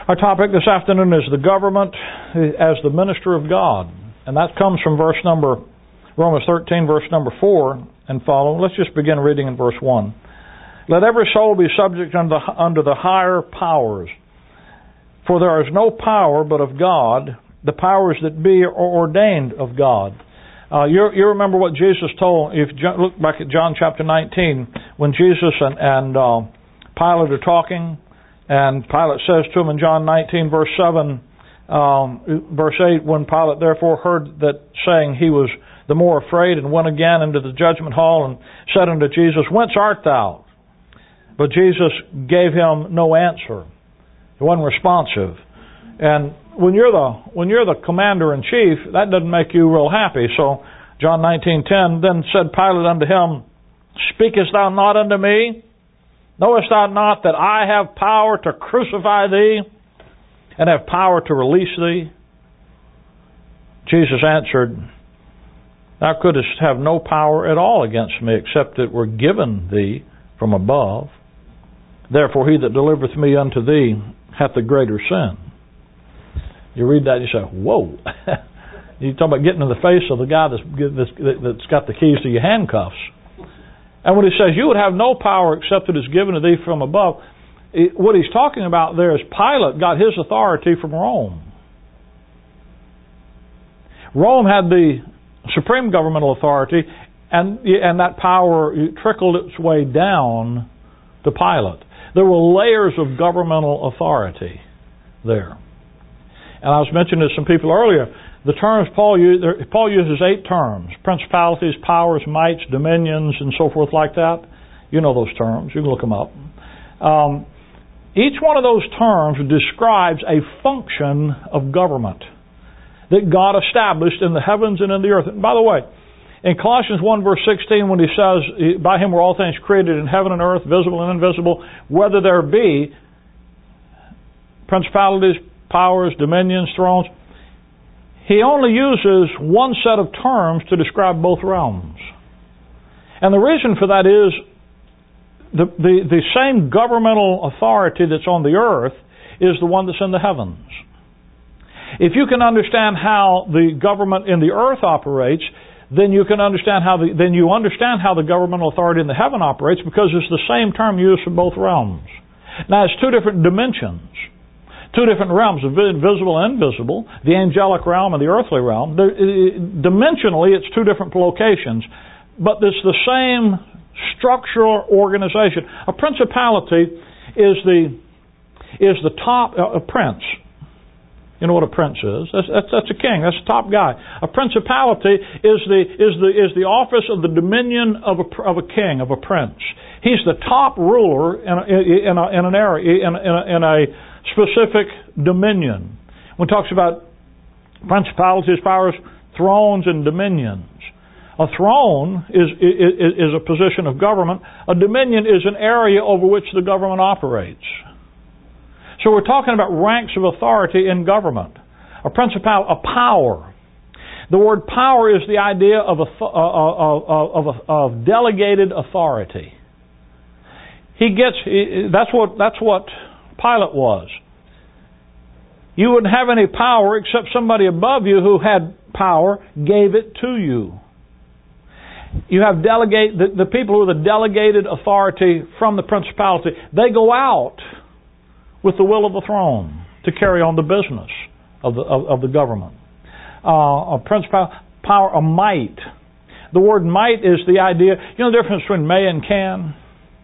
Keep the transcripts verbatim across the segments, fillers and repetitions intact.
Our topic this afternoon is the government as the minister of God. And that comes from verse number, Romans thirteen, verse number four and following. Let's just begin reading in verse one. Let every soul be subject unto, unto the higher powers. For there is no power but of God. The powers that be are ordained of God. Uh, you, you remember what Jesus told, if you look back at John chapter nineteen, when Jesus and, and uh, Pilate are talking, and Pilate says to him in John nineteen, verse seven, um, verse eight, when Pilate therefore heard that saying, he was the more afraid, and went again into the judgment hall, and said unto Jesus, Whence art thou? But Jesus gave him no answer. He wasn't responsive. And when you're the when you're the commander in chief, that doesn't make you real happy. So John nineteen ten, then said Pilate unto him, Speakest thou not unto me? Knowest thou not that I have power to crucify thee, and have power to release thee? Jesus answered, Thou couldst have no power at all against me, except it were given thee from above. Therefore he that delivereth me unto thee hath the greater sin. You read that and you say, whoa. You talk about getting in the face of the guy that's, that's got the keys to your handcuffs. And when he says, you would have no power except it is given to thee from above, it, what he's talking about there is Pilate got his authority from Rome. Rome had the supreme governmental authority, and, and that power trickled its way down to Pilate. There were layers of governmental authority there. And I was mentioning to some people earlier, the terms Paul uses, Paul uses eight terms: principalities, powers, mights, dominions, and so forth like that. You know those terms. You can look them up. Um, each one of those terms describes a function of government that God established in the heavens and in the earth. And by the way, in Colossians one verse sixteen, when he says, By him were all things created in heaven and earth, visible and invisible, whether there be principalities, powers, dominions, thrones, he only uses one set of terms to describe both realms. And the reason for that is the, the, the same governmental authority that's on the earth is the one that's in the heavens. If you can understand how the government in the earth operates, then you can understand how the then you understand how the governmental authority in the heaven operates, because it's the same term used for both realms. Now it's two different dimensions, two different realms, the visible and invisible, the angelic realm and the earthly realm. Dimensionally, it's two different locations, but it's the same structural organization. A principality is the is the top a prince. You know what a prince is? That's, that's, that's a king. That's a top guy. A principality is the is the is the office of the dominion of a of a king, of a prince. He's the top ruler in a, in, a, in an area in a, in, a, in a specific dominion. When it talks about principalities, powers, thrones, and dominions, a throne is is, is a position of government. A dominion is an area over which the government operates. So we're talking about ranks of authority in government. A principality, a power. The word power is the idea of a, of, of, of delegated authority. He gets that's what that's what Pilate was. You wouldn't have any power except somebody above you who had power gave it to you. You have delegate the, the people with a delegated authority from the principality. They go out with the will of the throne to carry on the business of the of, of the government. Uh, a principal power, a might. The word might is the idea. You know the difference between may and can.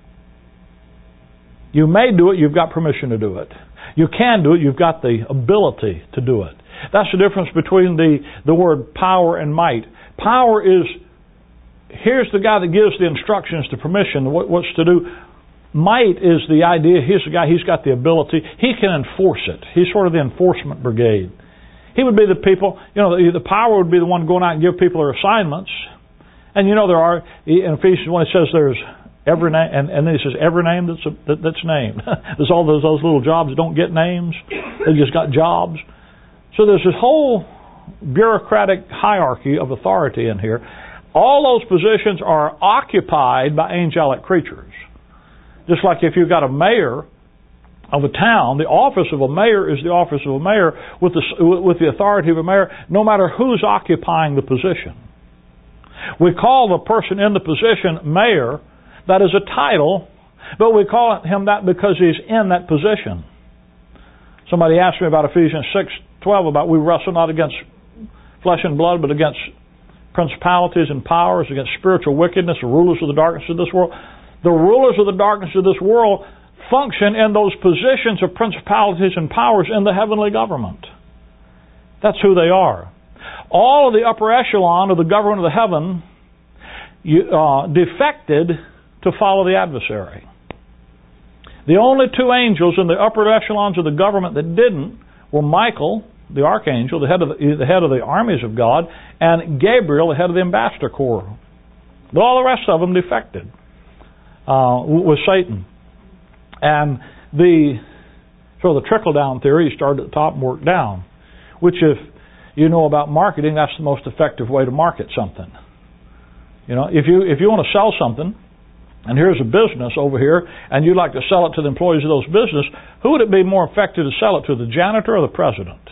You may do it. You've got permission to do it. You can do it. You've got the ability to do it. That's the difference between the the word power and might. Power is here's the guy that gives the instructions, the permission, what, what's to do. Might is the idea, he's the guy, he's got the ability, he can enforce it. He's sort of the enforcement brigade. He would be the people, you know, the, the power would be the one going out and give people their assignments. And you know there are, in Ephesians one it says there's every name, and, and then he says every name that's a, that, that's named. There's all those, those little jobs that don't get names, they just got jobs. So there's this whole bureaucratic hierarchy of authority in here. All those positions are occupied by angelic creatures. Just like if you've got a mayor of a town, the office of a mayor is the office of a mayor with the, with the authority of a mayor, no matter who's occupying the position. We call the person in the position mayor. That is a title, but we call him that because he's in that position. Somebody asked me about Ephesians six twelve, about we wrestle not against flesh and blood, but against principalities and powers, against spiritual wickedness, the rulers of the darkness of this world. The rulers of the darkness of this world function in those positions of principalities and powers in the heavenly government. That's who they are. All of the upper echelon of the government of the heaven uh, defected to follow the adversary. The only two angels in the upper echelons of the government that didn't were Michael, the archangel, the head of the, the head of the armies of God, and Gabriel, the head of the ambassador corps. But all the rest of them defected uh, with Satan. And the so the trickle down theory started at the top and worked down, which, if you know about marketing, that's the most effective way to market something. You know, if you if you want to sell something, and here's a business over here, and you'd like to sell it to the employees of those business, who would it be more effective to sell it to, the janitor or the president?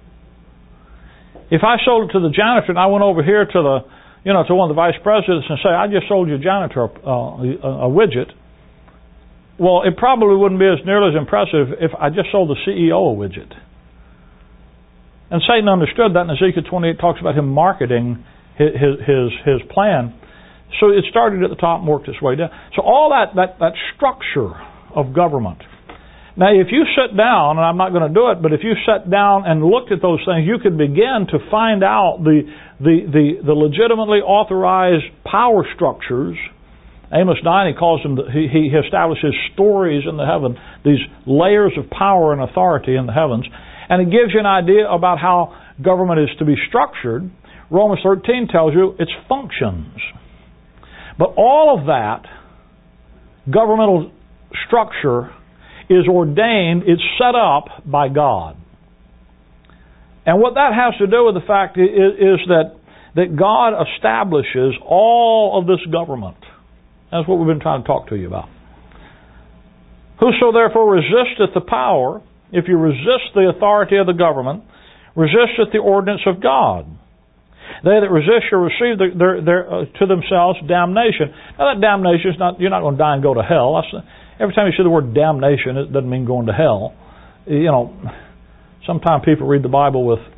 If I sold it to the janitor and I went over here to the, you know, to one of the vice presidents and say, I just sold your janitor uh, a, a widget, well, it probably wouldn't be as nearly as impressive if I just sold the C E O a widget. And Satan understood that, and Ezekiel twenty-eight talks about him marketing his his, his plan. So it started at the top and worked its way down. So all that, that, that structure of government. Now, if you sit down, and I'm not going to do it, but if you sat down and looked at those things, you could begin to find out the the the, the legitimately authorized power structures. Amos nine, he calls them, he, he establishes stories in the heaven, these layers of power and authority in the heavens, and it gives you an idea about how government is to be structured. Romans thirteen tells you its functions. But all of that governmental structure is ordained, it's set up by God. And what that has to do with the fact is, is that, that God establishes all of this government. That's what we've been trying to talk to you about. Whoso therefore resisteth the power, if you resist the authority of the government, resisteth the ordinance of God. They that resist shall receive their, their, their, uh, to themselves damnation. Now that damnation is not, you're not going to die and go to hell. That's, every time you see the word damnation, it doesn't mean going to hell. You know, sometimes people read the Bible with,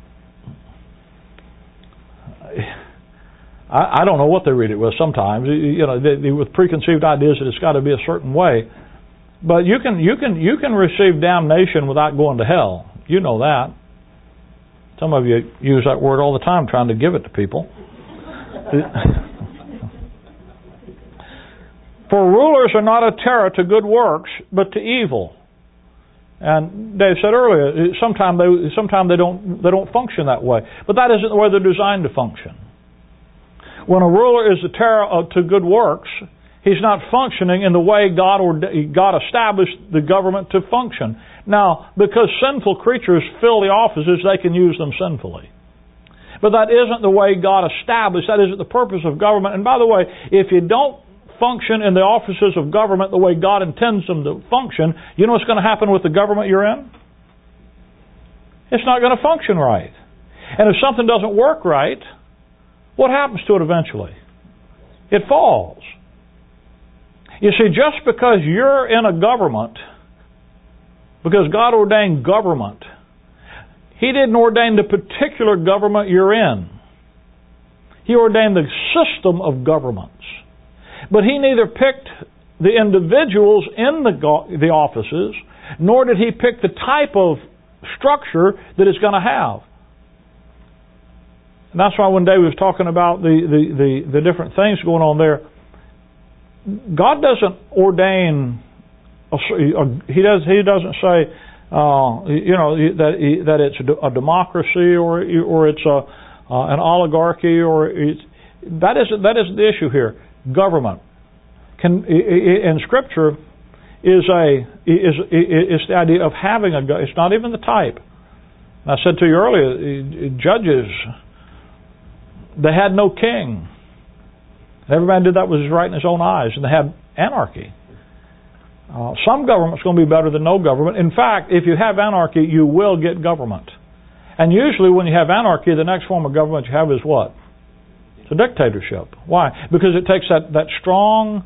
I, I don't know what they read it with sometimes, you know, they, they, with preconceived ideas that it's got to be a certain way. But you can, you can, you can receive damnation without going to hell. You know that. Some of you use that word all the time trying to give it to people. For rulers are not a terror to good works, but to evil. And Dave said earlier, sometimes they sometimes they don't they don't function that way. But that isn't the way they're designed to function. When a ruler is a terror to good works, he's not functioning in the way God or God established the government to function. Now, because sinful creatures fill the offices, they can use them sinfully. But that isn't the way God established. That isn't the purpose of government. And by the way, if you don't function in the offices of government the way God intends them to function, you know what's going to happen with the government you're in? It's not going to function right. And if something doesn't work right, what happens to it eventually? It falls. You see, just because you're in a government, because God ordained government, He didn't ordain the particular government you're in. He ordained the system of governments. But He neither picked the individuals in the, the offices, nor did He pick the type of structure that it's going to have. And that's why when David was talking about the, the, the, the different things going on there, God doesn't ordain, He does. He doesn't say, uh, you know, that that it's a democracy or or it's a uh, an oligarchy or it's, that isn't that isn't the issue here. Government can in Scripture is a is is the idea of having a. It's not even the type. I said to you earlier, Judges, they had no king. Everybody did that was right in his own eyes, and they had anarchy. Uh, some government's going to be better than no government. In fact, if you have anarchy, you will get government. And usually when you have anarchy, the next form of government you have is what? It's a dictatorship. Why? Because it takes that, that strong,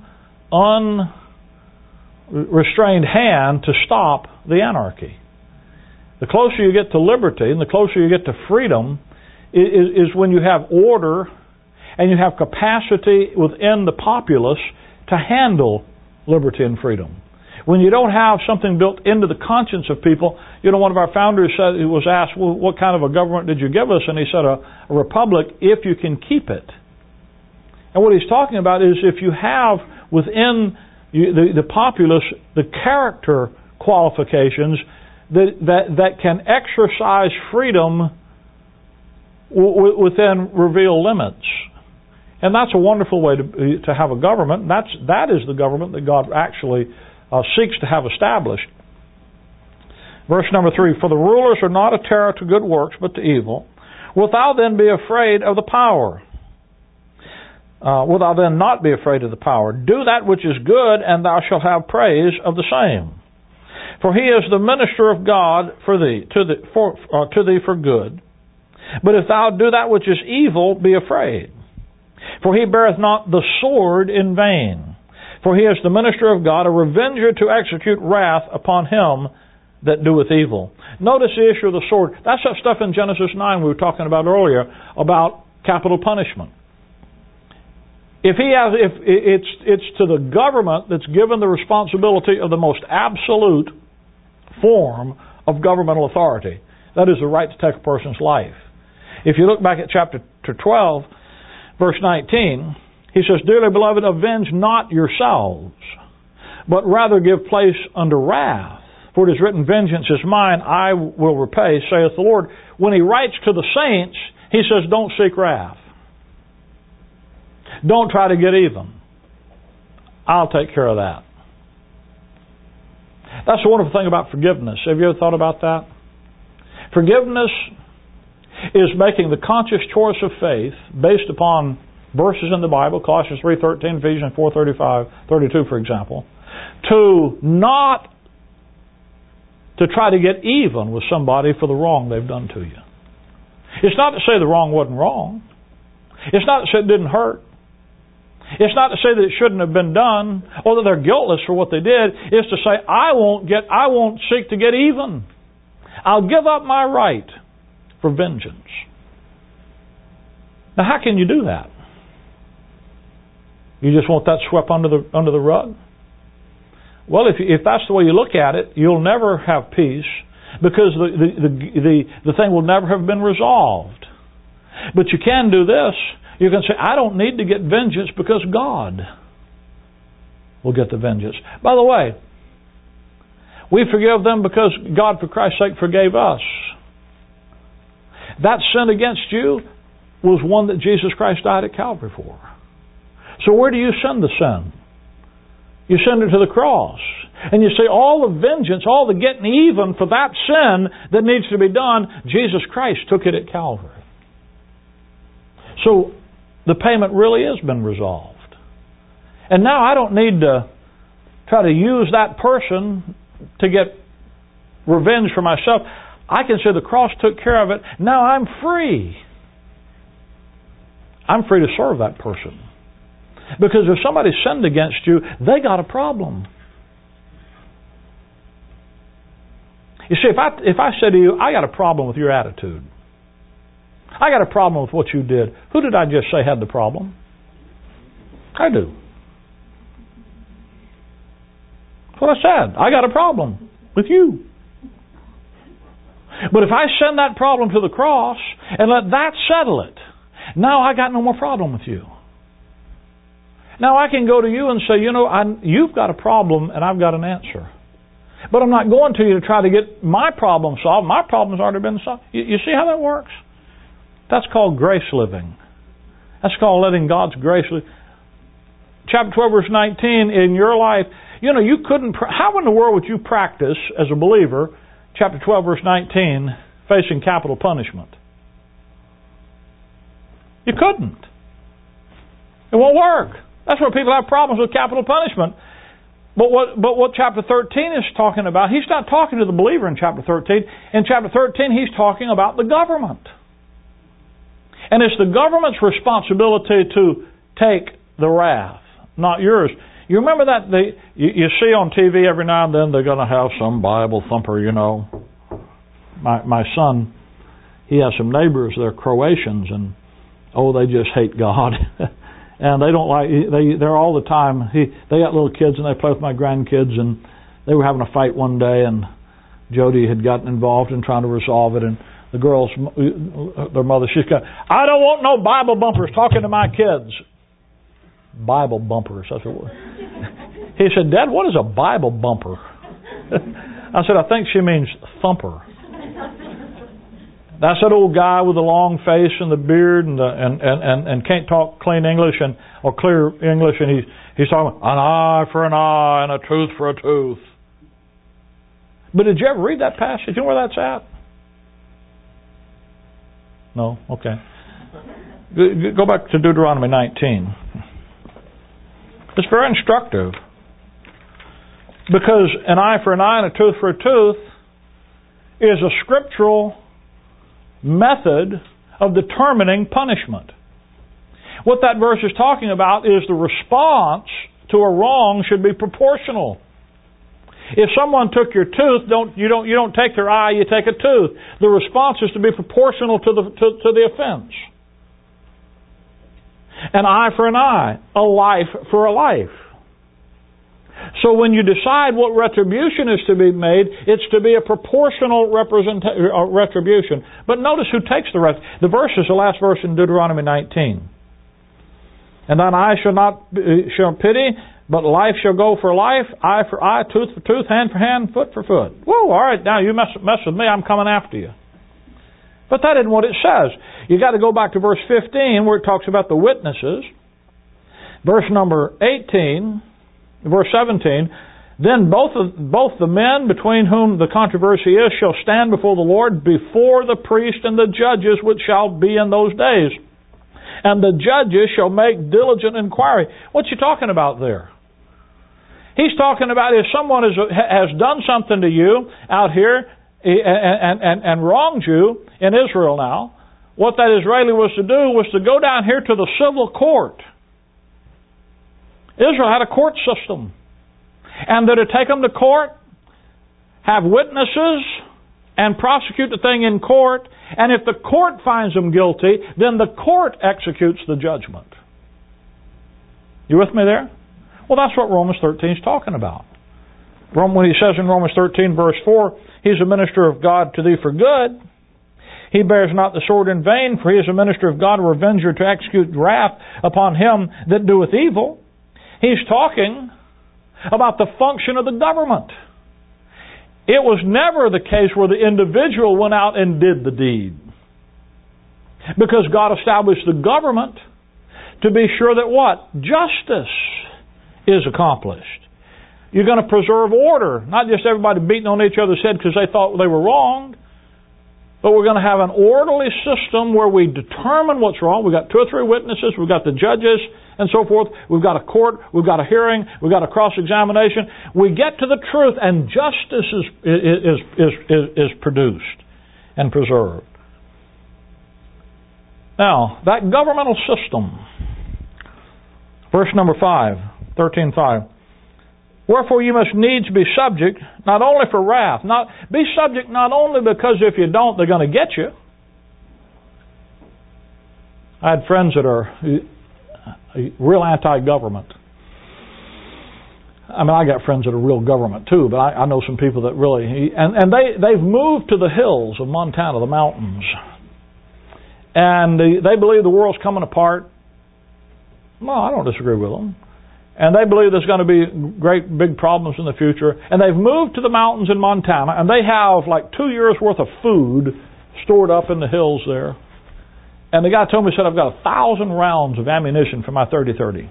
unrestrained hand to stop the anarchy. The closer you get to liberty and the closer you get to freedom is, is when you have order and you have capacity within the populace to handle liberty and freedom. When you don't have something built into the conscience of people, you know, one of our founders said, he was asked, well, what kind of a government did you give us? And he said, a, a republic if you can keep it. And what he's talking about is if you have within you, the, the populace the character qualifications that, that, that can exercise freedom w- within revealed limits. And that's a wonderful way to, to have a government. That's, that is the government that God actually Uh, seeks to have established. Verse number three, for the rulers are not a terror to good works, but to evil. Wilt thou then be afraid of the power? Uh, wilt thou then not be afraid of the power? Do that which is good, and thou shalt have praise of the same. For he is the minister of God for thee, to, the, for, uh, to thee for good. But if thou do that which is evil, be afraid. For he beareth not the sword in vain. For he is the minister of God, a revenger to execute wrath upon him that doeth evil. Notice the issue of the sword. That's that stuff in Genesis nine we were talking about earlier about capital punishment. If he has, if it's it's to the government that's given the responsibility of the most absolute form of governmental authority. That is the right to take a person's life. If you look back at chapter twelve, verse nineteen. He says, dearly beloved, avenge not yourselves, but rather give place unto wrath. For it is written, vengeance is mine, I will repay, saith the Lord. When he writes to the saints, he says, don't seek wrath. Don't try to get even. I'll take care of that. That's the wonderful thing about forgiveness. Have you ever thought about that? Forgiveness is making the conscious choice of faith based upon verses in the Bible, Colossians three thirteen, Ephesians four thirty-five, thirty-two, for example, to not to try to get even with somebody for the wrong they've done to you. It's not to say the wrong wasn't wrong. It's not to say it didn't hurt. It's not to say that it shouldn't have been done or that they're guiltless for what they did. It's to say I won't get, I won't seek to get even. I'll give up my right for vengeance. Now, how can you do that? You just want that swept under the under the rug? Well, if if that's the way you look at it, you'll never have peace because the the the the, the thing will never have been resolved. But you can do this. You can say, I don't need to get vengeance because God will get the vengeance. By the way, we forgive them because God, for Christ's sake, forgave us. That sin against you was one that Jesus Christ died at Calvary for. So where do you send the sin? You send it to the cross. And you say all the vengeance, all the getting even for that sin that needs to be done, Jesus Christ took it at Calvary. So the payment really has been resolved. And now I don't need to try to use that person to get revenge for myself. I can say the cross took care of it. Now I'm free. I'm free to serve that person. Because if somebody sinned against you, they got a problem. You see, if I if I said to you, I got a problem with your attitude. I got a problem with what you did. Who did I just say had the problem? I do. That's what I said. I got a problem with you. But if I send that problem to the cross and let that settle it, now I got no more problem with you. Now I can go to you and say, you know, I, you've got a problem and I've got an answer. But I'm not going to you to try to get my problem solved. My problem's already been solved. You, you see how that works? That's called grace living. That's called letting God's grace live. Chapter twelve, verse nineteen, in your life, you know, you couldn't, how in the world would you practice as a believer, chapter twelve, verse nineteen, facing capital punishment? You couldn't. It won't work. That's where people have problems with capital punishment. But what, but what chapter thirteen is talking about, he's not talking to the believer in chapter thirteen. In chapter thirteen, he's talking about the government. And it's the government's responsibility to take the wrath, not yours. You remember that they, you, you see on T V every now and then they're going to have some Bible thumper, you know. My my son, he has some neighbors, they're Croatians, and oh, they just hate God. And they don't like, they, they're all the time, he, they got little kids and they play with my grandkids, and they were having a fight one day, and Jody had gotten involved in trying to resolve it, and the girls, their mother, she's got, I don't want no Bible bumpers talking to my kids. Bible bumpers, that's what it was. He said, Dad, what is a Bible bumper? I said, I think she means thumper. That's that old guy with the long face and the beard and the, and, and, and, and can't talk clean English and or clear English, and he's he's talking about an eye for an eye and a tooth for a tooth. But did you ever read that passage? You know where that's at? No? Okay. Go back to Deuteronomy nineteen. It's very instructive. Because an eye for an eye and a tooth for a tooth is a scriptural method of determining punishment. What that verse is talking about is the response to a wrong should be proportional. If someone took your tooth, don't you don't you don't take their eye, you take a tooth. The response is to be proportional to the to, to the offense. An eye for an eye, a life for a life. So when you decide what retribution is to be made, it's to be a proportional representa- uh, retribution. But notice who takes the rest. The verse is the last verse in Deuteronomy nineteen. And thine eye shall not uh, show pity, but life shall go for life, eye for eye, tooth for tooth, hand for hand, foot for foot. Whoa, all right, now you mess, mess with me, I'm coming after you. But that isn't what it says. You got to go back to verse fifteen where it talks about the witnesses. Verse number eighteen... Verse seventeen, then both of, both the men between whom the controversy is shall stand before the Lord, before the priest and the judges which shall be in those days. And the judges shall make diligent inquiry. What's he talking about there? He's talking about if someone is, has done something to you out here and, and, and wronged you in Israel now, what that Israeli was to do was to go down here to the civil court. Israel had a court system. And they're to take them to court, have witnesses, and prosecute the thing in court. And if the court finds them guilty, then the court executes the judgment. You with me there? Well, that's what Romans thirteen is talking about. When he says in Romans thirteen, verse four, He's a minister of God to thee for good. He bears not the sword in vain, for he is a minister of God, a revenger to execute wrath upon him that doeth evil. He's talking about the function of the government. It was never the case where the individual went out and did the deed. Because God established the government to be sure that what? Justice is accomplished. You're going to preserve order, not just everybody beating on each other's head because they thought they were wrong. But we're going to have an orderly system where we determine what's wrong. We've got two or three witnesses. We've got the judges and so forth. We've got a court. We've got a hearing. We've got a cross-examination. We get to the truth, and justice is is is is, is produced and preserved. Now, that governmental system, verse number five, thirteen five. Wherefore you must needs be subject, not only for wrath, not be subject not only because if you don't, they're going to get you. I had friends that are real anti-government. I mean, I got friends that are real government too, but I, I know some people that really, and, and they, they've moved to the hills of Montana, the mountains. And they, they believe the world's coming apart. Well, I don't disagree with them. And they believe there's going to be great big problems in the future. And they've moved to the mountains in Montana, and they have like two years worth of food stored up in the hills there. And the guy told me, he said, I've got a thousand rounds of ammunition for my thirty thirty.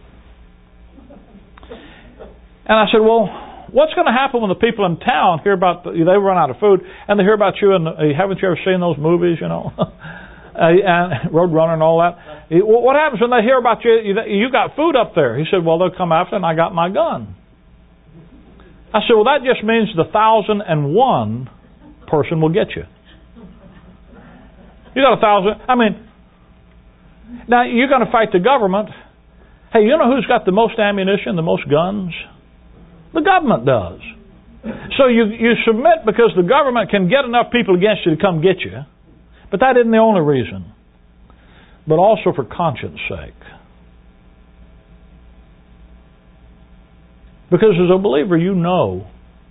And I said, well, what's going to happen when the people in town hear about, the, they run out of food, and they hear about you, and haven't you ever seen those movies, you know? Uh, and Roadrunner and all that. He, well, what happens when they hear about you? You, you got food up there. He said, well, they'll come after, and I got my gun. I said, well, that just means the thousand and one person will get you. You got a thousand. I mean, now you're going to fight the government. Hey, you know who's got the most ammunition, the most guns? The government does. So you, you submit because the government can get enough people against you to come get you. But that isn't the only reason. But also for conscience sake. Because as a believer, you know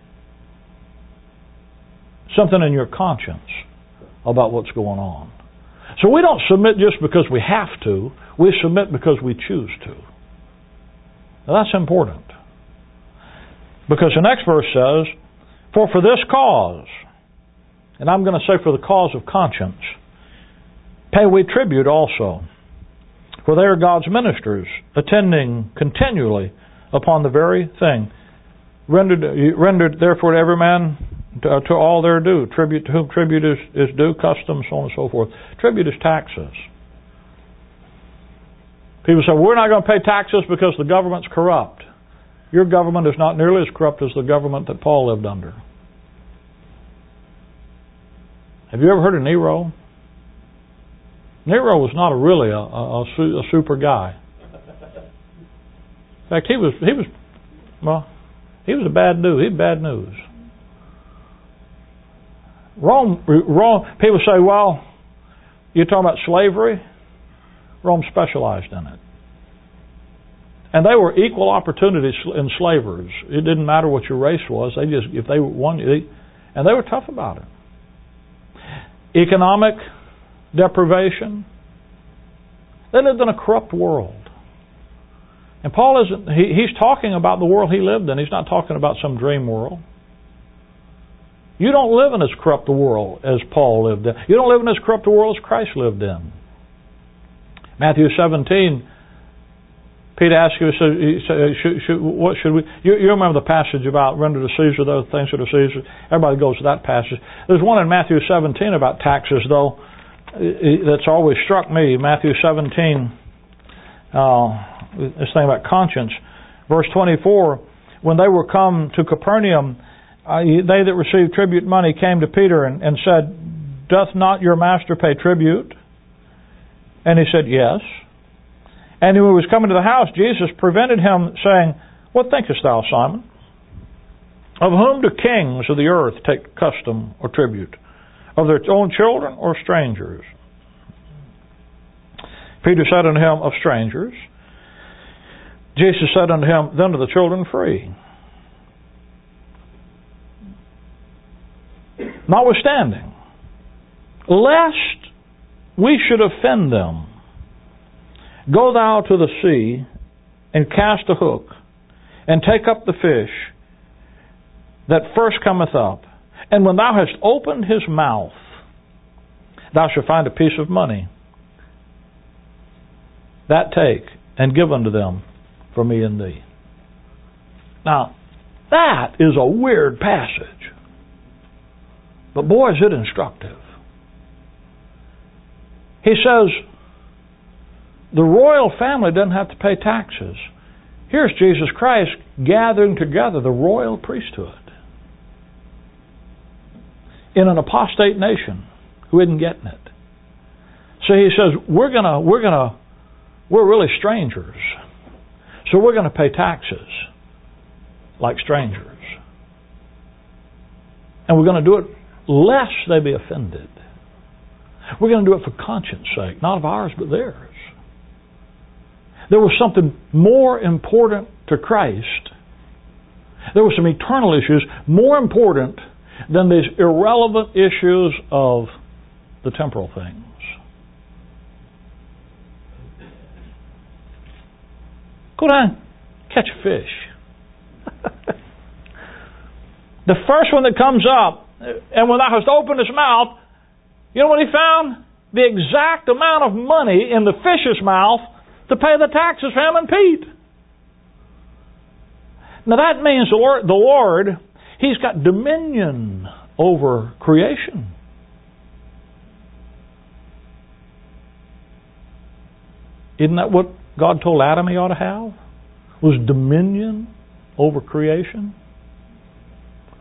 something in your conscience about what's going on. So we don't submit just because we have to. We submit because we choose to. Now that's important. Because the next verse says, for for this cause, and I'm going to say for the cause of conscience, pay we tribute also. For they are God's ministers, attending continually upon the very thing. Rendered, rendered therefore to every man to, to all their due. Tribute to whom tribute is, is due, customs, so on and so forth. Tribute is taxes. People say, we're not going to pay taxes because the government's corrupt. Your government is not nearly as corrupt as the government that Paul lived under. Have you ever heard of Nero? Nero was not a really a, a, a super guy. In fact, he was he was well, he was a bad news. He had bad news. Rome, Rome. People say, well, you're talking about slavery. Rome specialized in it. And they were equal opportunity enslavers. It didn't matter what your race was. They just, if they won, they, and they were tough about it. Economic deprivation. They lived in a corrupt world. And Paul isn't, he, he's talking about the world he lived in. He's not talking about some dream world. You don't live in as corrupt a world as Paul lived in. You don't live in as corrupt a world as Christ lived in. Matthew seventeen, Peter asked you, so, should, should, what should we... You, you remember the passage about render to Caesar those things that are Caesar. Everybody goes to that passage. There's one in Matthew seventeen about taxes, though, that's always struck me. Matthew seventeen, uh, this thing about conscience. Verse twenty-four, when they were come to Capernaum, uh, they that received tribute money came to Peter and, and said, doth not your master pay tribute? And he said, yes. And when he was coming to the house, Jesus prevented him, saying, what thinkest thou, Simon? Of whom do kings of the earth take custom or tribute? Of their own children or strangers? Peter said unto him, of strangers. Jesus said unto him, then are the children free. Notwithstanding, lest we should offend them, go thou to the sea, and cast a hook, and take up the fish that first cometh up. And when thou hast opened his mouth, thou shalt find a piece of money. That take, and give unto them for me and thee. Now, that is a weird passage. But boy, is it instructive. He says, the royal family doesn't have to pay taxes. Here's Jesus Christ gathering together the royal priesthood in an apostate nation who isn't getting it. So he says, we're gonna, we're gonna, we're really strangers. So we're gonna pay taxes like strangers. And we're gonna do it lest they be offended. We're going to do it for conscience sake, not of ours, but theirs. There was something more important to Christ. There were some eternal issues more important than these irrelevant issues of the temporal things. Go down, catch a fish. The first one that comes up, and when thou hast opened his mouth, you know what he found? The exact amount of money in the fish's mouth to pay the taxes for him and Pete. Now that means the Lord, the Lord, He's got dominion over creation. Isn't that what God told Adam he ought to have? Was dominion over creation?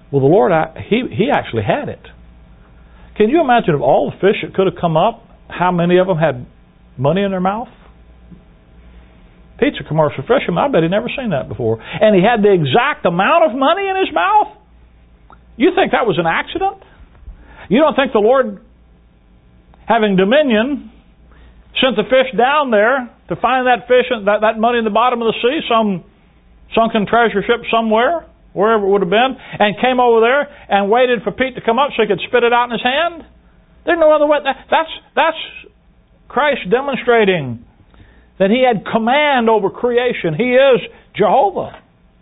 Well, the Lord, He, he actually had it. Can you imagine of all the fish that could have come up, how many of them had money in their mouth? Pete's a commercial fisherman. I bet he'd never seen that before. And he had the exact amount of money in his mouth? You think that was an accident? You don't think the Lord, having dominion, sent the fish down there to find that fish, that, that money in the bottom of the sea, some sunken treasure ship somewhere, wherever it would have been, and came over there and waited for Pete to come up so he could spit it out in his hand? There's no other way. That's, that's Christ demonstrating that He had command over creation. He is Jehovah.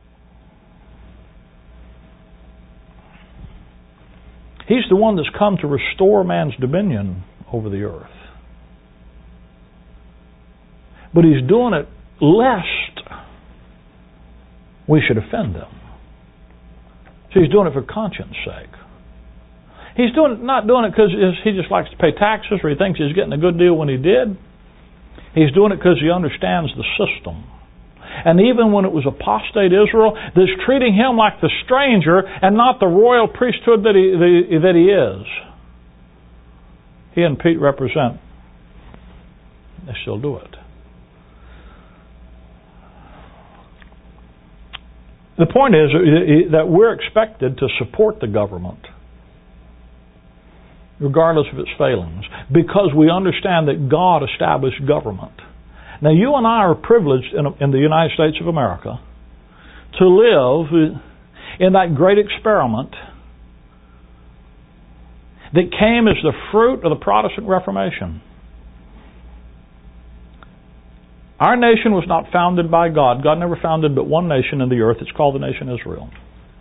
He's the one that's come to restore man's dominion over the earth. But He's doing it lest we should offend them. So He's doing it for conscience sake. He's doing not doing it because He just likes to pay taxes or He thinks He's getting a good deal when He did. He's doing it because He understands the system. And even when it was apostate Israel that's treating Him like the stranger and not the royal priesthood that He, the, that he is, He and Pete represent, they still do it. The point is that we're expected to support the government regardless of its failings, because we understand that God established government. Now, you and I are privileged in, in the United States of America to live in that great experiment that came as the fruit of the Protestant Reformation. Our nation was not founded by God. God never founded but one nation in the earth. It's called the nation Israel.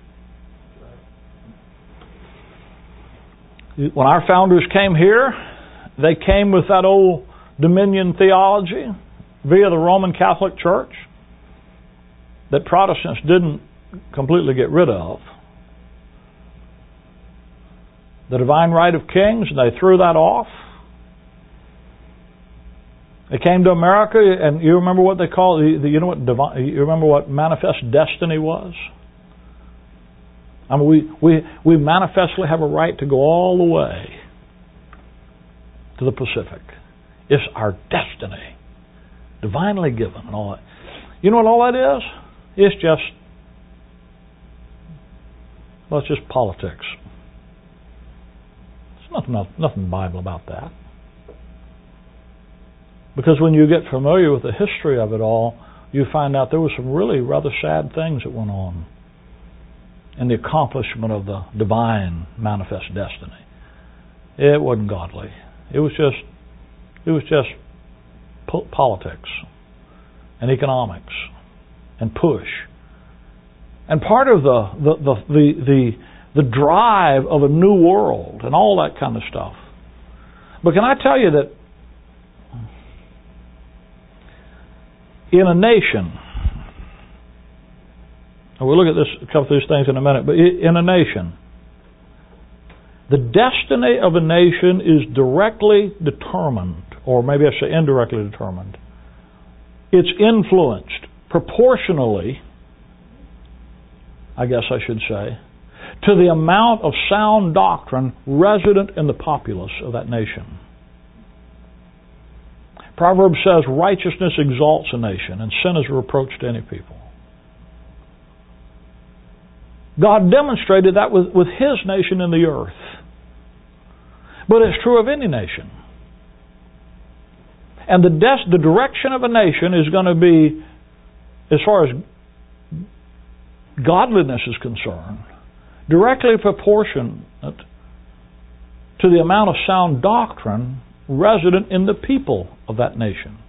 When our founders came here, they came with that old dominion theology via the Roman Catholic Church that Protestants didn't completely get rid of. The divine right of kings, they threw that off. They came to America, and you remember what they call the, the you know what divine, you remember what manifest destiny was? I mean, we, we, we manifestly have a right to go all the way to the Pacific. It's our destiny, divinely given and all that. You know what all that is? It's just, well, it's just politics. There's nothing, nothing Bible about that. Because when you get familiar with the history of it all, you find out there were some really rather sad things that went on in the accomplishment of the divine manifest destiny. It wasn't godly. It was just, it was just po- politics and economics and push. And part of the the, the the the the drive of a new world and all that kind of stuff. But can I tell you that in a nation, and we'll look at this, a couple of these things in a minute, but in a nation, the destiny of a nation is directly determined, or maybe I say indirectly determined. It's influenced proportionally, I guess I should say, to the amount of sound doctrine resident in the populace of that nation. Proverbs says, righteousness exalts a nation, and sin is a reproach to any people. God demonstrated that with, with His nation in the earth. But it's true of any nation. And the, des- the direction of a nation is going to be, as far as godliness is concerned, directly proportionate to the amount of sound doctrine resident in the people of that nation.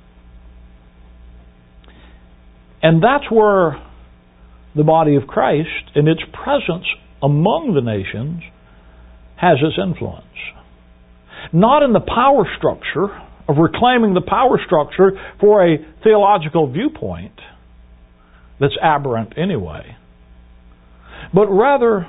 And that's where the body of Christ, in its presence among the nations, has its influence. Not in the power structure of reclaiming the power structure for a theological viewpoint that's aberrant anyway, but rather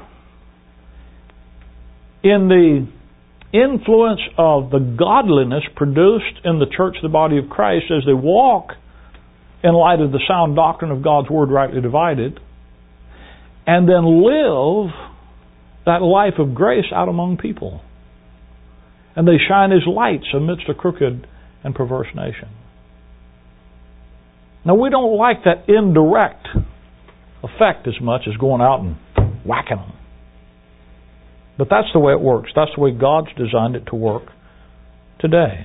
in the influence of the godliness produced in the church, the body of Christ, as they walk in light of the sound doctrine of God's Word rightly divided, and then live that life of grace out among people. And they shine as lights amidst a crooked and perverse nation. Now, we don't like that indirect effect as much as going out and whacking them. But that's the way it works. That's the way God's designed it to work today.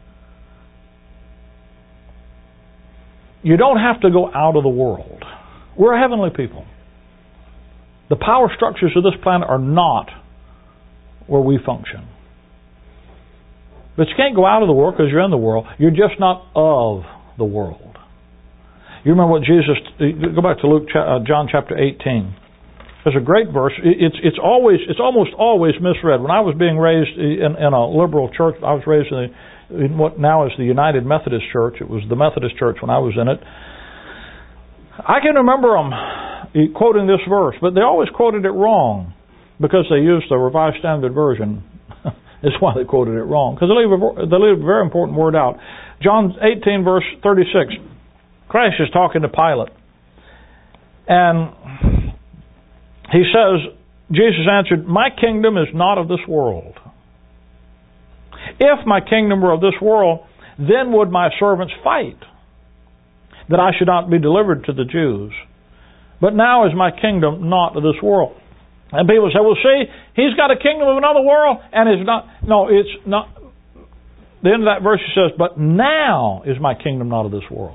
You don't have to go out of the world. We're a heavenly people. The power structures of this planet are not where we function. But you can't go out of the world because you're in the world. You're just not of the world. You remember what Jesus... Go back to Luke, uh, John chapter eighteen. There's a great verse. It's it's always it's almost always misread. When I was being raised in, in a liberal church, I was raised in, the, in what now is the United Methodist Church. It was the Methodist Church when I was in it. I can remember them quoting this verse, but they always quoted it wrong because they used the Revised Standard Version. That's why they quoted it wrong, because they leave a, they leave a very important word out. John eighteen, verse thirty-six. Christ is talking to Pilate. And he says, Jesus answered, "My kingdom is not of this world. If my kingdom were of this world, then would my servants fight, that I should not be delivered to the Jews. But now is my kingdom not of this world." And people say, "Well, see, he's got a kingdom of another world, and it's not." No, it's not. The end of that verse he says, "But now is my kingdom not of this world."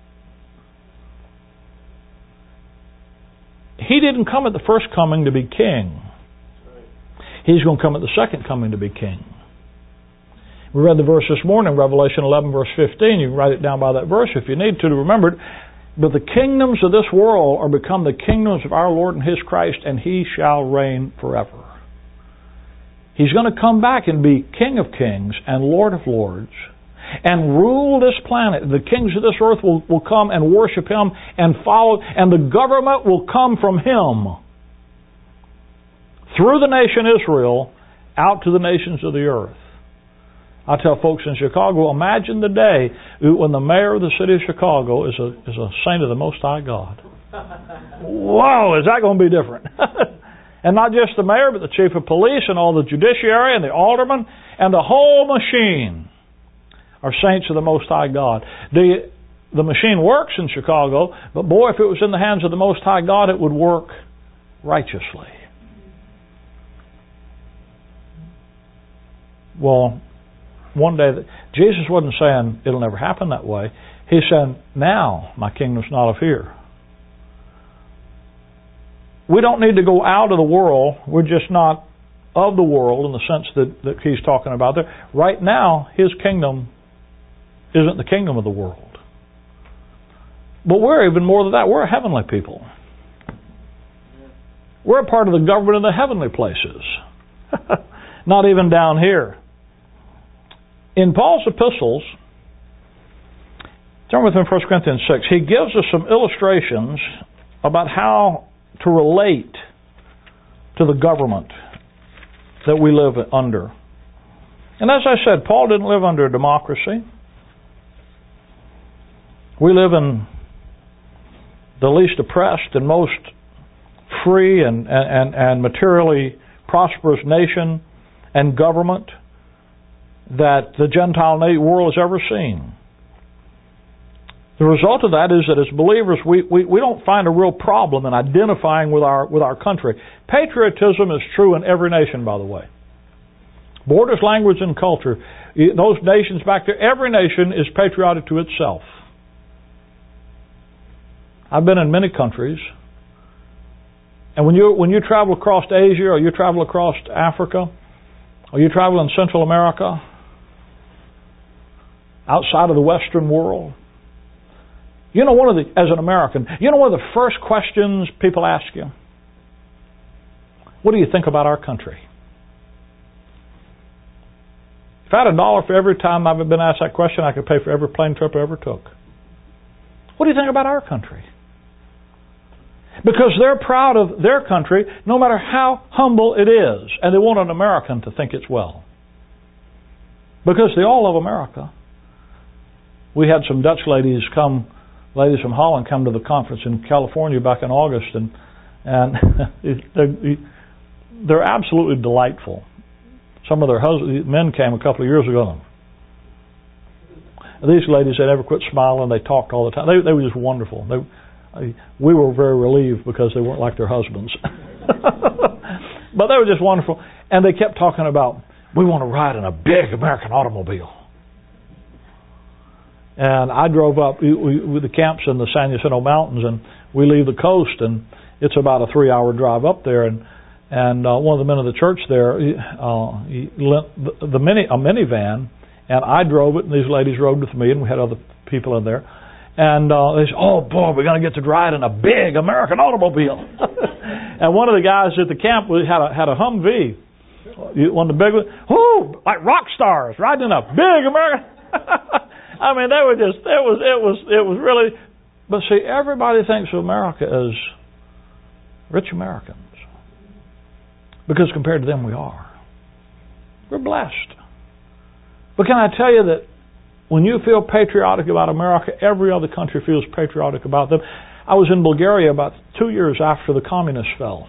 He didn't come at the first coming to be king. He's going to come at the second coming to be king. We read the verse this morning, Revelation eleven, verse fifteen. You can write it down by that verse if you need to to remember it. But the kingdoms of this world are become the kingdoms of our Lord and His Christ, and He shall reign forever. He's going to come back and be King of kings and Lord of lords and rule this planet. The kings of this earth will, will come and worship Him and follow, and the government will come from Him through the nation Israel out to the nations of the earth. I tell folks in Chicago, imagine the day when the mayor of the city of Chicago is a is a saint of the Most High God. Whoa, is that going to be different? And not just the mayor, but the chief of police and all the judiciary and the aldermen and the whole machine are saints of the Most High God. The, the machine works in Chicago, but boy, if it was in the hands of the Most High God, it would work righteously. Well, one day, Jesus wasn't saying it'll never happen that way. He's saying, now my kingdom's not of here. We don't need to go out of the world. We're just not of the world in the sense that, that he's talking about there. Right now, His kingdom isn't the kingdom of the world. But we're even more than that. We're a heavenly people. We're a part of the government of the heavenly places. Not even down here. In Paul's epistles, turn with me to First Corinthians six, he gives us some illustrations about how to relate to the government that we live under. And as I said, Paul didn't live under a democracy. We live in the least oppressed and most free and, and, and materially prosperous nation and government that the Gentile world has ever seen. The result of that is that as believers, we, we, we don't find a real problem in identifying with our with our country. Patriotism is true in every nation, by the way. Borders, language, and culture. Those nations back there, every nation is patriotic to itself. I've been in many countries, and when you when you travel across Asia, or you travel across Africa, or you travel in Central America, outside of the Western world, you know, one of the, as an American, you know one of the first questions people ask you? What do you think about our country? If I had a dollar for every time I've been asked that question, I could pay for every plane trip I ever took. What do you think about our country? Because they're proud of their country, no matter how humble it is, and they want an American to think it's well. Because they all love America. We had some Dutch ladies come, ladies from Holland come to the conference in California back in August, and and they're absolutely delightful. Some of their husbands, men came a couple of years ago. These ladies, they never quit smiling. They talked all the time. They, they were just wonderful. They, we were very relieved because they weren't like their husbands. But they were just wonderful. And they kept talking about, we want to ride in a big American automobile. And I drove up with the camps in the San Jacinto Mountains, and we leave the coast, and it's about a three-hour drive up there. And and uh, one of the men of the church there, uh, he lent the, the mini a minivan, and I drove it, and these ladies rode with me, and we had other people in there. And uh, they said, "Oh boy, we're going to get to ride in a big American automobile." And one of the guys at the camp had a had a Humvee, one of the big ones. Oh, like rock stars riding in a big American. I mean, they were just, it was, it was, it was really, but see, everybody thinks of America as rich Americans. Because compared to them, we are. We're blessed. But can I tell you that when you feel patriotic about America, every other country feels patriotic about them. I was in Bulgaria about two years after the communists fell.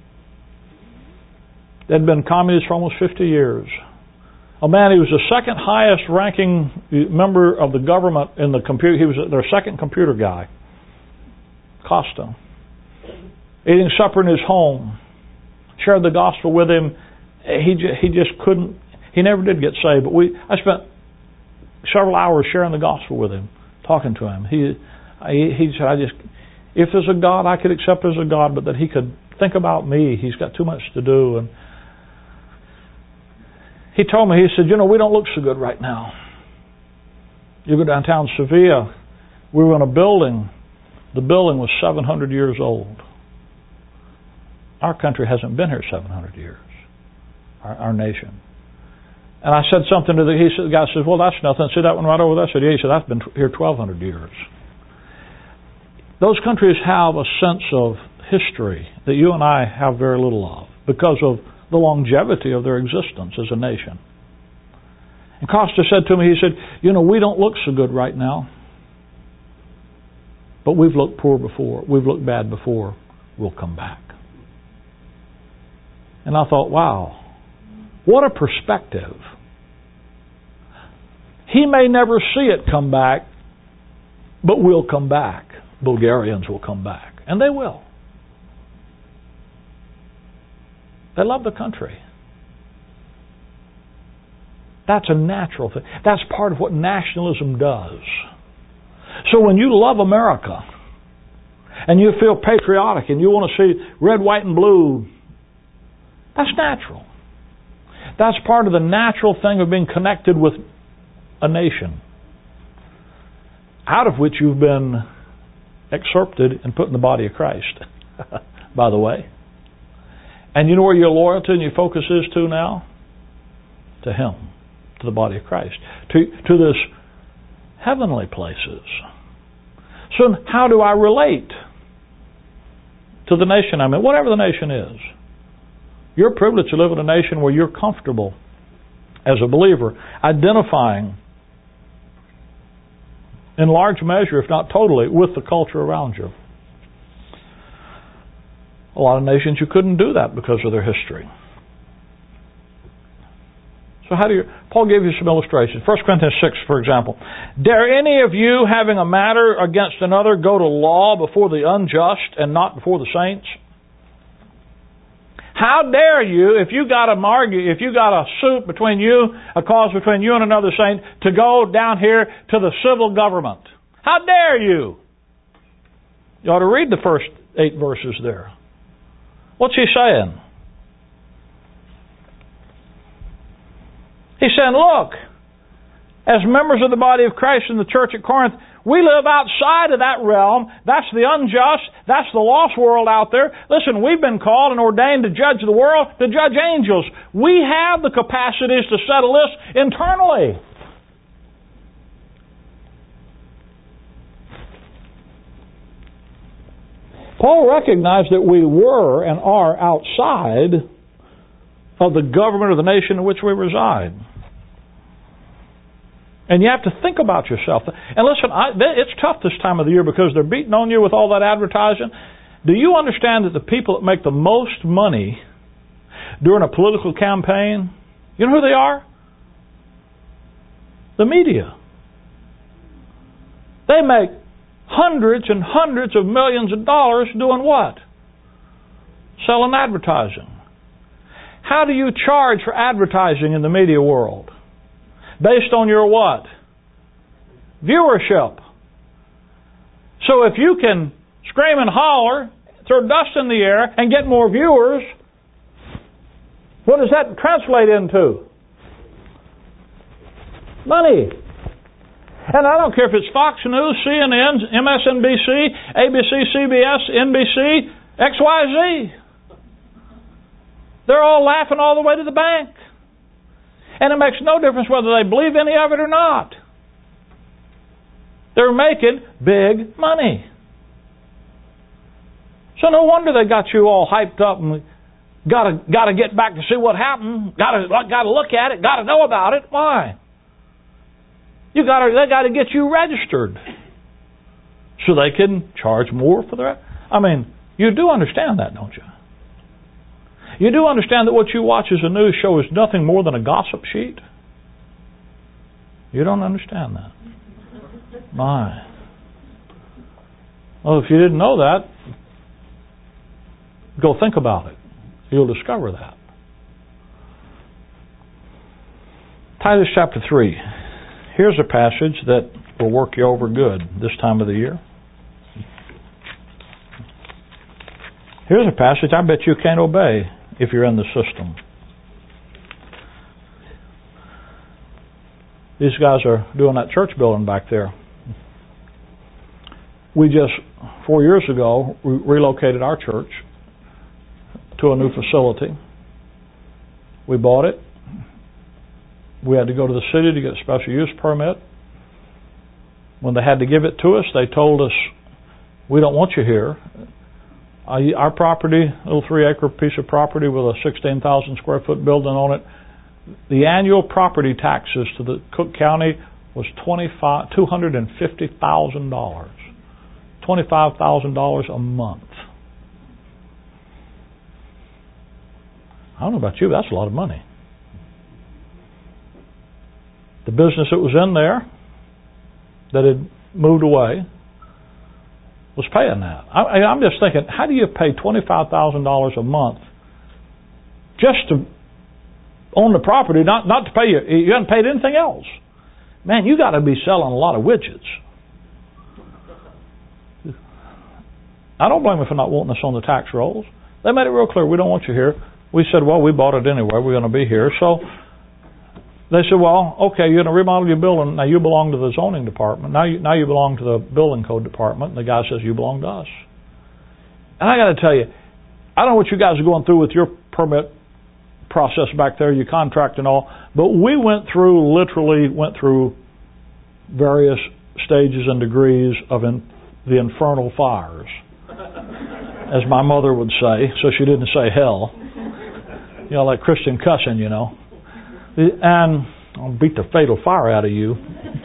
They'd been communists for almost fifty years. A man, he was the second highest ranking member of the government in the computer. He was their second computer guy. Costa. Eating supper in his home. Shared the gospel with him. He just, he just couldn't, he never did get saved. But we, I spent several hours sharing the gospel with him, talking to him. He, he, he said, I just, if there's a God, I could accept there's a God, but that he could think about me. He's got too much to do. And he told me, he said, you know, we don't look so good right now. You go downtown Sevilla, we were in a building. The building was seven hundred years old. Our country hasn't been here seven hundred years, our, our nation. And I said something to the, he said, the guy says, well, that's nothing. See that one right over there? I said, yeah. He said, that's been here twelve hundred years. Those countries have a sense of history that you and I have very little of because of the longevity of their existence as a nation. And Costa said to me, he said, you know, we don't look so good right now, but we've looked poor before. We've looked bad before. We'll come back. And I thought, wow, what a perspective. He may never see it come back, but we'll come back. Bulgarians will come back. And they will. They love the country. That's a natural thing. That's part of what nationalism does. So when you love America and you feel patriotic and you want to see red, white, and blue, that's natural. That's part of the natural thing of being connected with a nation, out of which you've been excerpted and put in the body of Christ, by the way. And you know where your loyalty and your focus is to now? To Him, to the body of Christ, to, to this heavenly places. So how do I relate to the nation I'm in? Whatever the nation is. You're privileged to live in a nation where you're comfortable as a believer, identifying in large measure, if not totally, with the culture around you. A lot of nations you couldn't do that because of their history. So how do you... Paul gave you some illustrations. First Corinthians six, for example. Dare any of you, having a matter against another, go to law before the unjust and not before the saints? How dare you, if you got a argue, if you got a suit between you, a cause between you and another saint, to go down here to the civil government? How dare you? You ought to read the first eight verses there. What's he saying? He's saying, look, as members of the body of Christ in the church at Corinth, we live outside of that realm. That's the unjust. That's the lost world out there. Listen, we've been called and ordained to judge the world, to judge angels. We have the capacities to settle this internally. Paul recognized that we were and are outside of the government of the nation in which we reside. And you have to think about yourself. And listen, I, it's tough this time of the year because they're beating on you with all that advertising. Do you understand that the people that make the most money during a political campaign. You know who they are? The media. They make hundreds and hundreds of millions of dollars doing what? Selling advertising. How do you charge for advertising in the media world? Based on your what? Viewership. So if you can scream and holler, throw dust in the air, and get more viewers, what does that translate into? Money. And I don't care if it's Fox News, C N N, M S N B C, A B C, C B S, N B C, X Y Z. They're all laughing all the way to the bank. And it makes no difference whether they believe any of it or not. They're making big money. So no wonder they got you all hyped up and gotta gotta get back to see what happened. Gotta gotta look at it. Gotta know about it. Why? You gotta they gotta get you registered so they can charge more for the. I mean, you do understand that, don't you? You do understand that what you watch as a news show is nothing more than a gossip sheet? You don't understand that. My. Well, if you didn't know that, go think about it. You'll discover that. Titus chapter three. Here's a passage that will work you over good this time of the year. Here's a passage I bet you can't obey if you're in the system. These guys are doing that church building back there. We just, four years ago, we relocated our church to a new facility. We bought it. We had to go to the city to get a special use permit. When they had to give it to us, they told us, we don't want you here. Our property, a little three acre piece of property with a sixteen thousand square foot building on it, the annual property taxes to the Cook County was two hundred fifty thousand dollars. twenty-five thousand dollars a month. I don't know about you, but that's a lot of money. The business that was in there that had moved away was paying that. I, I'm just thinking, how do you pay twenty-five thousand dollars a month just to own the property, not, not to pay you, you haven't paid anything else? Man, you got to be selling a lot of widgets. I don't blame them for not wanting us on the tax rolls. They made it real clear, we don't want you here. We said, well, we bought it anyway, we're going to be here. So they said, well, okay, you're going to remodel your building. Now you belong to the zoning department. Now you, now you belong to the building code department. And the guy says, you belong to us. And I got to tell you, I don't know what you guys are going through with your permit process back there, your contract and all, but we went through, literally went through various stages and degrees of in, the infernal fires, as my mother would say, so she didn't say hell. You know, like Christian cussing, you know. And I'll beat the fatal fire out of you.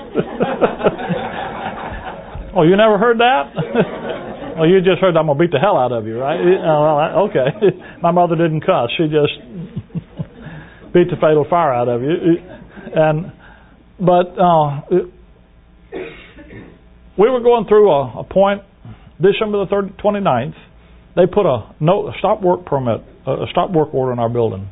Oh, you never heard that? Well, you just heard I'm going to beat the hell out of you, right? Oh, okay. My mother didn't cuss. She just beat the fatal fire out of you. And But uh, we were going through a, a point, December the twenty-ninth, they put a, no, a stop work permit, a stop work order in our building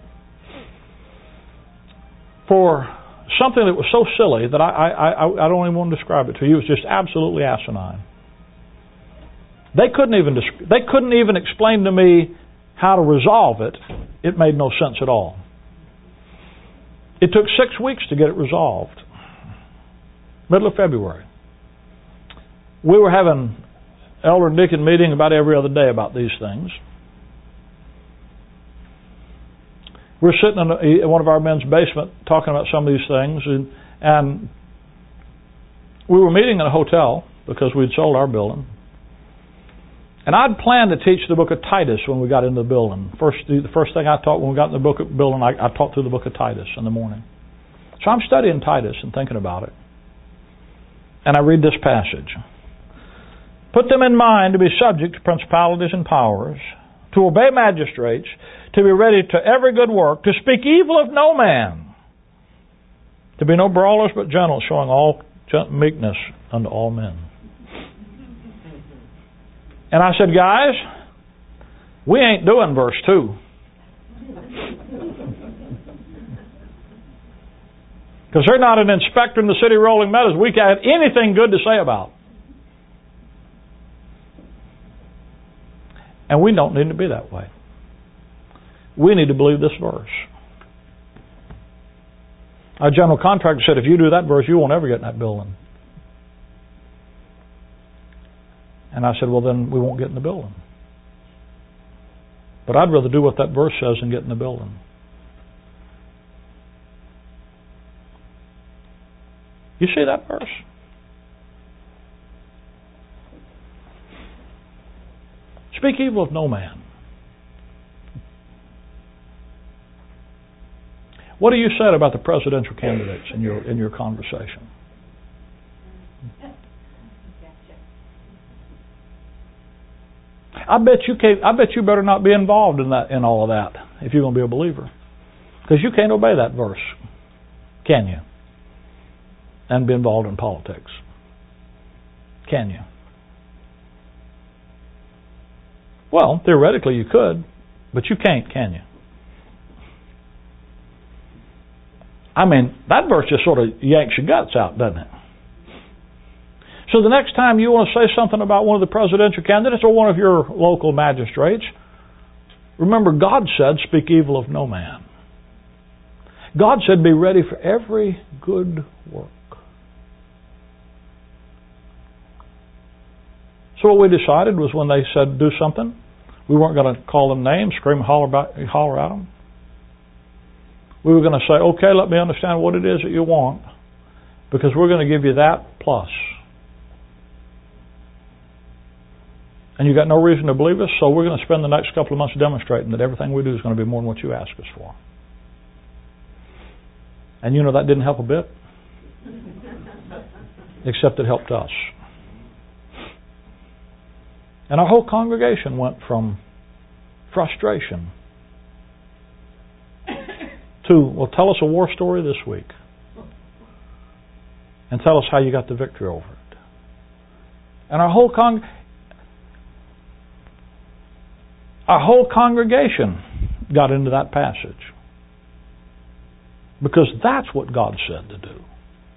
for something that was so silly that I, I, I, I don't even want to describe it to you. It was just absolutely asinine. They couldn't even they couldn't even explain to me how to resolve it. It made no sense at all. It took six weeks to get it resolved. Middle of February. We were having elder and deacon meeting about every other day about these things. We're sitting in, a, in one of our men's basement talking about some of these things, and, and we were meeting in a hotel because we'd sold our building. And I'd planned to teach the book of Titus when we got into the building. First, the first thing I taught when we got in the book of building, I, I taught through the book of Titus in the morning. So I'm studying Titus and thinking about it. And I read this passage. Put them in mind to be subject to principalities and powers, to obey magistrates, to be ready to every good work, to speak evil of no man, to be no brawlers but gentle, showing all meekness unto all men. And I said, guys, we ain't doing verse two. Because they're not an inspector in the city Rolling Meadows we have anything good to say about. And we don't need to be that way. We need to believe this verse. Our general contractor said, if you do that verse, you won't ever get in that building. And I said, well, then we won't get in the building. But I'd rather do what that verse says than get in the building. You see that verse? Speak evil of no man. What do you say about the presidential candidates in your in your conversation? I bet you can't. I bet you better not be involved in that in all of that if you're going to be a believer, because you can't obey that verse, can you? And be involved in politics, can you? Well, theoretically you could, but you can't, can you? I mean, that verse just sort of yanks your guts out, doesn't it? So the next time you want to say something about one of the presidential candidates or one of your local magistrates, remember God said, speak evil of no man. God said, be ready for every good work. So what we decided was when they said do something, we weren't going to call them names, scream, holler, about, holler at them. We were going to say, okay, let me understand what it is that you want, because we're going to give you that plus. And you got no reason to believe us, so we're going to spend the next couple of months demonstrating that everything we do is going to be more than what you ask us for. And you know that didn't help a bit, except it helped us. And our whole congregation went from frustration to, well, tell us a war story this week. And tell us how you got the victory over it. And our whole con- our whole congregation got into that passage. Because that's what God said to do.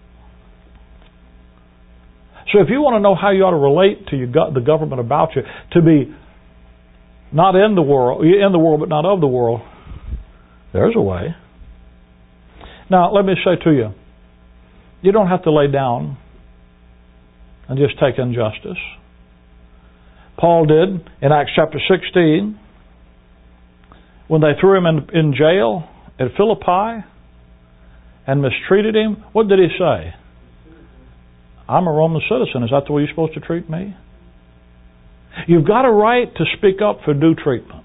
So if you want to know how you ought to relate to your, the government about you, to be not in the world, in the world but not of the world, there's a way. Now, let me say to you, you don't have to lay down and just take injustice. Paul did in Acts chapter sixteen, when they threw him in, in jail at Philippi and mistreated him. What did he say? I'm a Roman citizen. Is that the way you're supposed to treat me? You've got a right to speak up for due treatment.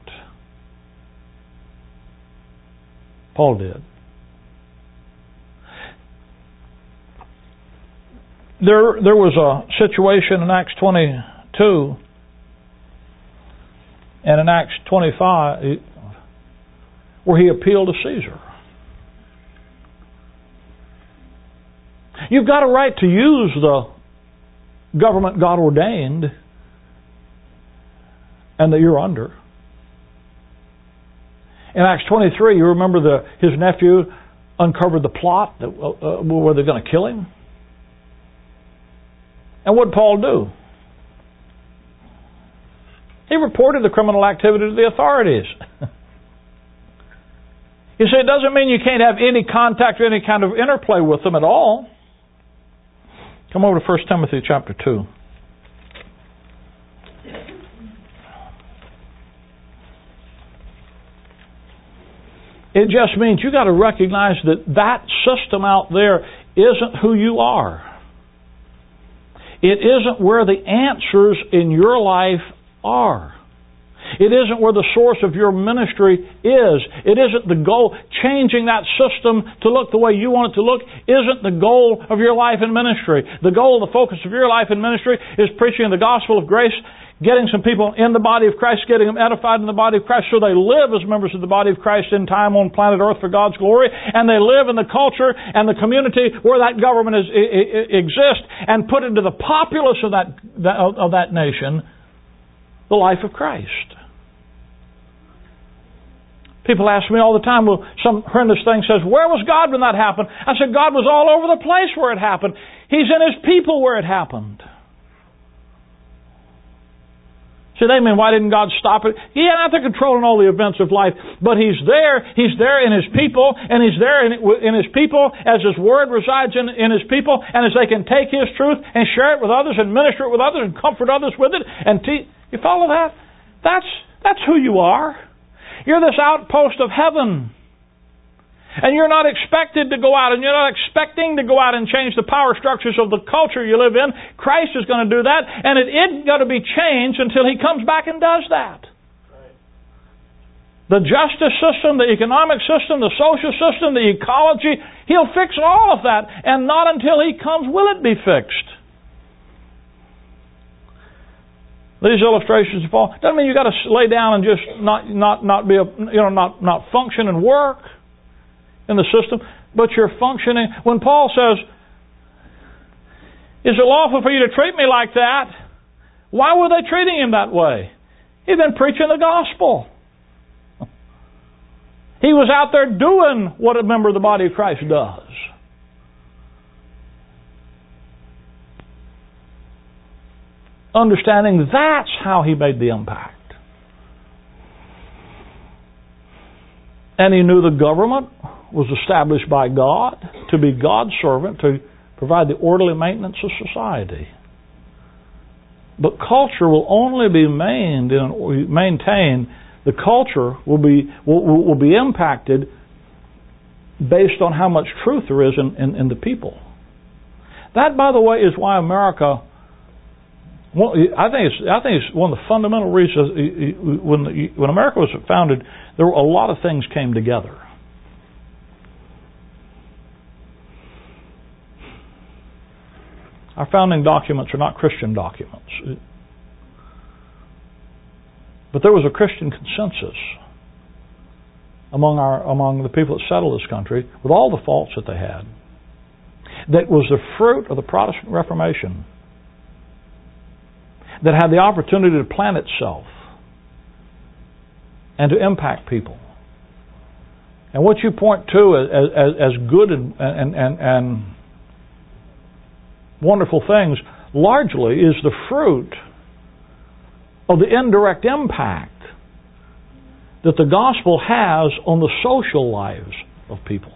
Paul did. There, there was a situation in Acts twenty-two and in Acts twenty-five where he appealed to Caesar. You've got a right to use the government God ordained and that you're under. In Acts twenty-three, you remember the his nephew uncovered the plot that uh, where they're going to kill him. And what did Paul do? He reported the criminal activity to the authorities. You see, it doesn't mean you can't have any contact or any kind of interplay with them at all. Come over to First Timothy chapter two. It just means you got to recognize that that system out there isn't who you are. It isn't where the answers in your life are. It isn't where the source of your ministry is. It isn't the goal. Changing that system to look the way you want it to look isn't the goal of your life in ministry. The goal, the focus of your life in ministry is preaching the gospel of grace, getting some people in the body of Christ, getting them edified in the body of Christ so they live as members of the body of Christ in time on planet Earth for God's glory, and they live in the culture and the community where that government is, exists, and put into the populace of that, of that nation the life of Christ. People ask me all the time, well, some horrendous thing says, where was God when that happened? I said, God was all over the place where it happened. He's in His people where it happened. So they mean, why didn't God stop it? He had not the control in all the events of life, but He's there. He's there in His people, and He's there in, in His people as His Word resides in, in His people, and as they can take His truth and share it with others and minister it with others and comfort others with it. And te- you follow that? That's that's who you are. You're this outpost of heaven. And you're not expected to go out, and you're not expecting to go out and change the power structures of the culture you live in. Christ is going to do that, and it isn't going to be changed until He comes back and does that. Right. The justice system, the economic system, the social system, the ecology, He'll fix all of that, and not until He comes will it be fixed. These illustrations of Paul doesn't mean you got to lay down and just not not not be a, you know not not function and work in the system, but you're functioning. When Paul says, "Is it lawful for you to treat me like that?" Why were they treating him that way? He'd been preaching the gospel. He was out there doing what a member of the body of Christ does. Understanding that's how he made the impact. And he knew the government was established by God to be God's servant, to provide the orderly maintenance of society. But culture will only be maintained, the culture will be will, will be impacted based on how much truth there is in, in, in the people. That, by the way, is why America, well, I think it's I think it's one of the fundamental reasons when the, when America was founded, there were a lot of things came together. Our founding documents are not Christian documents. But there was a Christian consensus among our among the people that settled this country, with all the faults that they had, that was the fruit of the Protestant Reformation, that had the opportunity to plant itself and to impact people. And what you point to as, as, as good and, and, and, and wonderful things largely is the fruit of the indirect impact that the gospel has on the social lives of people.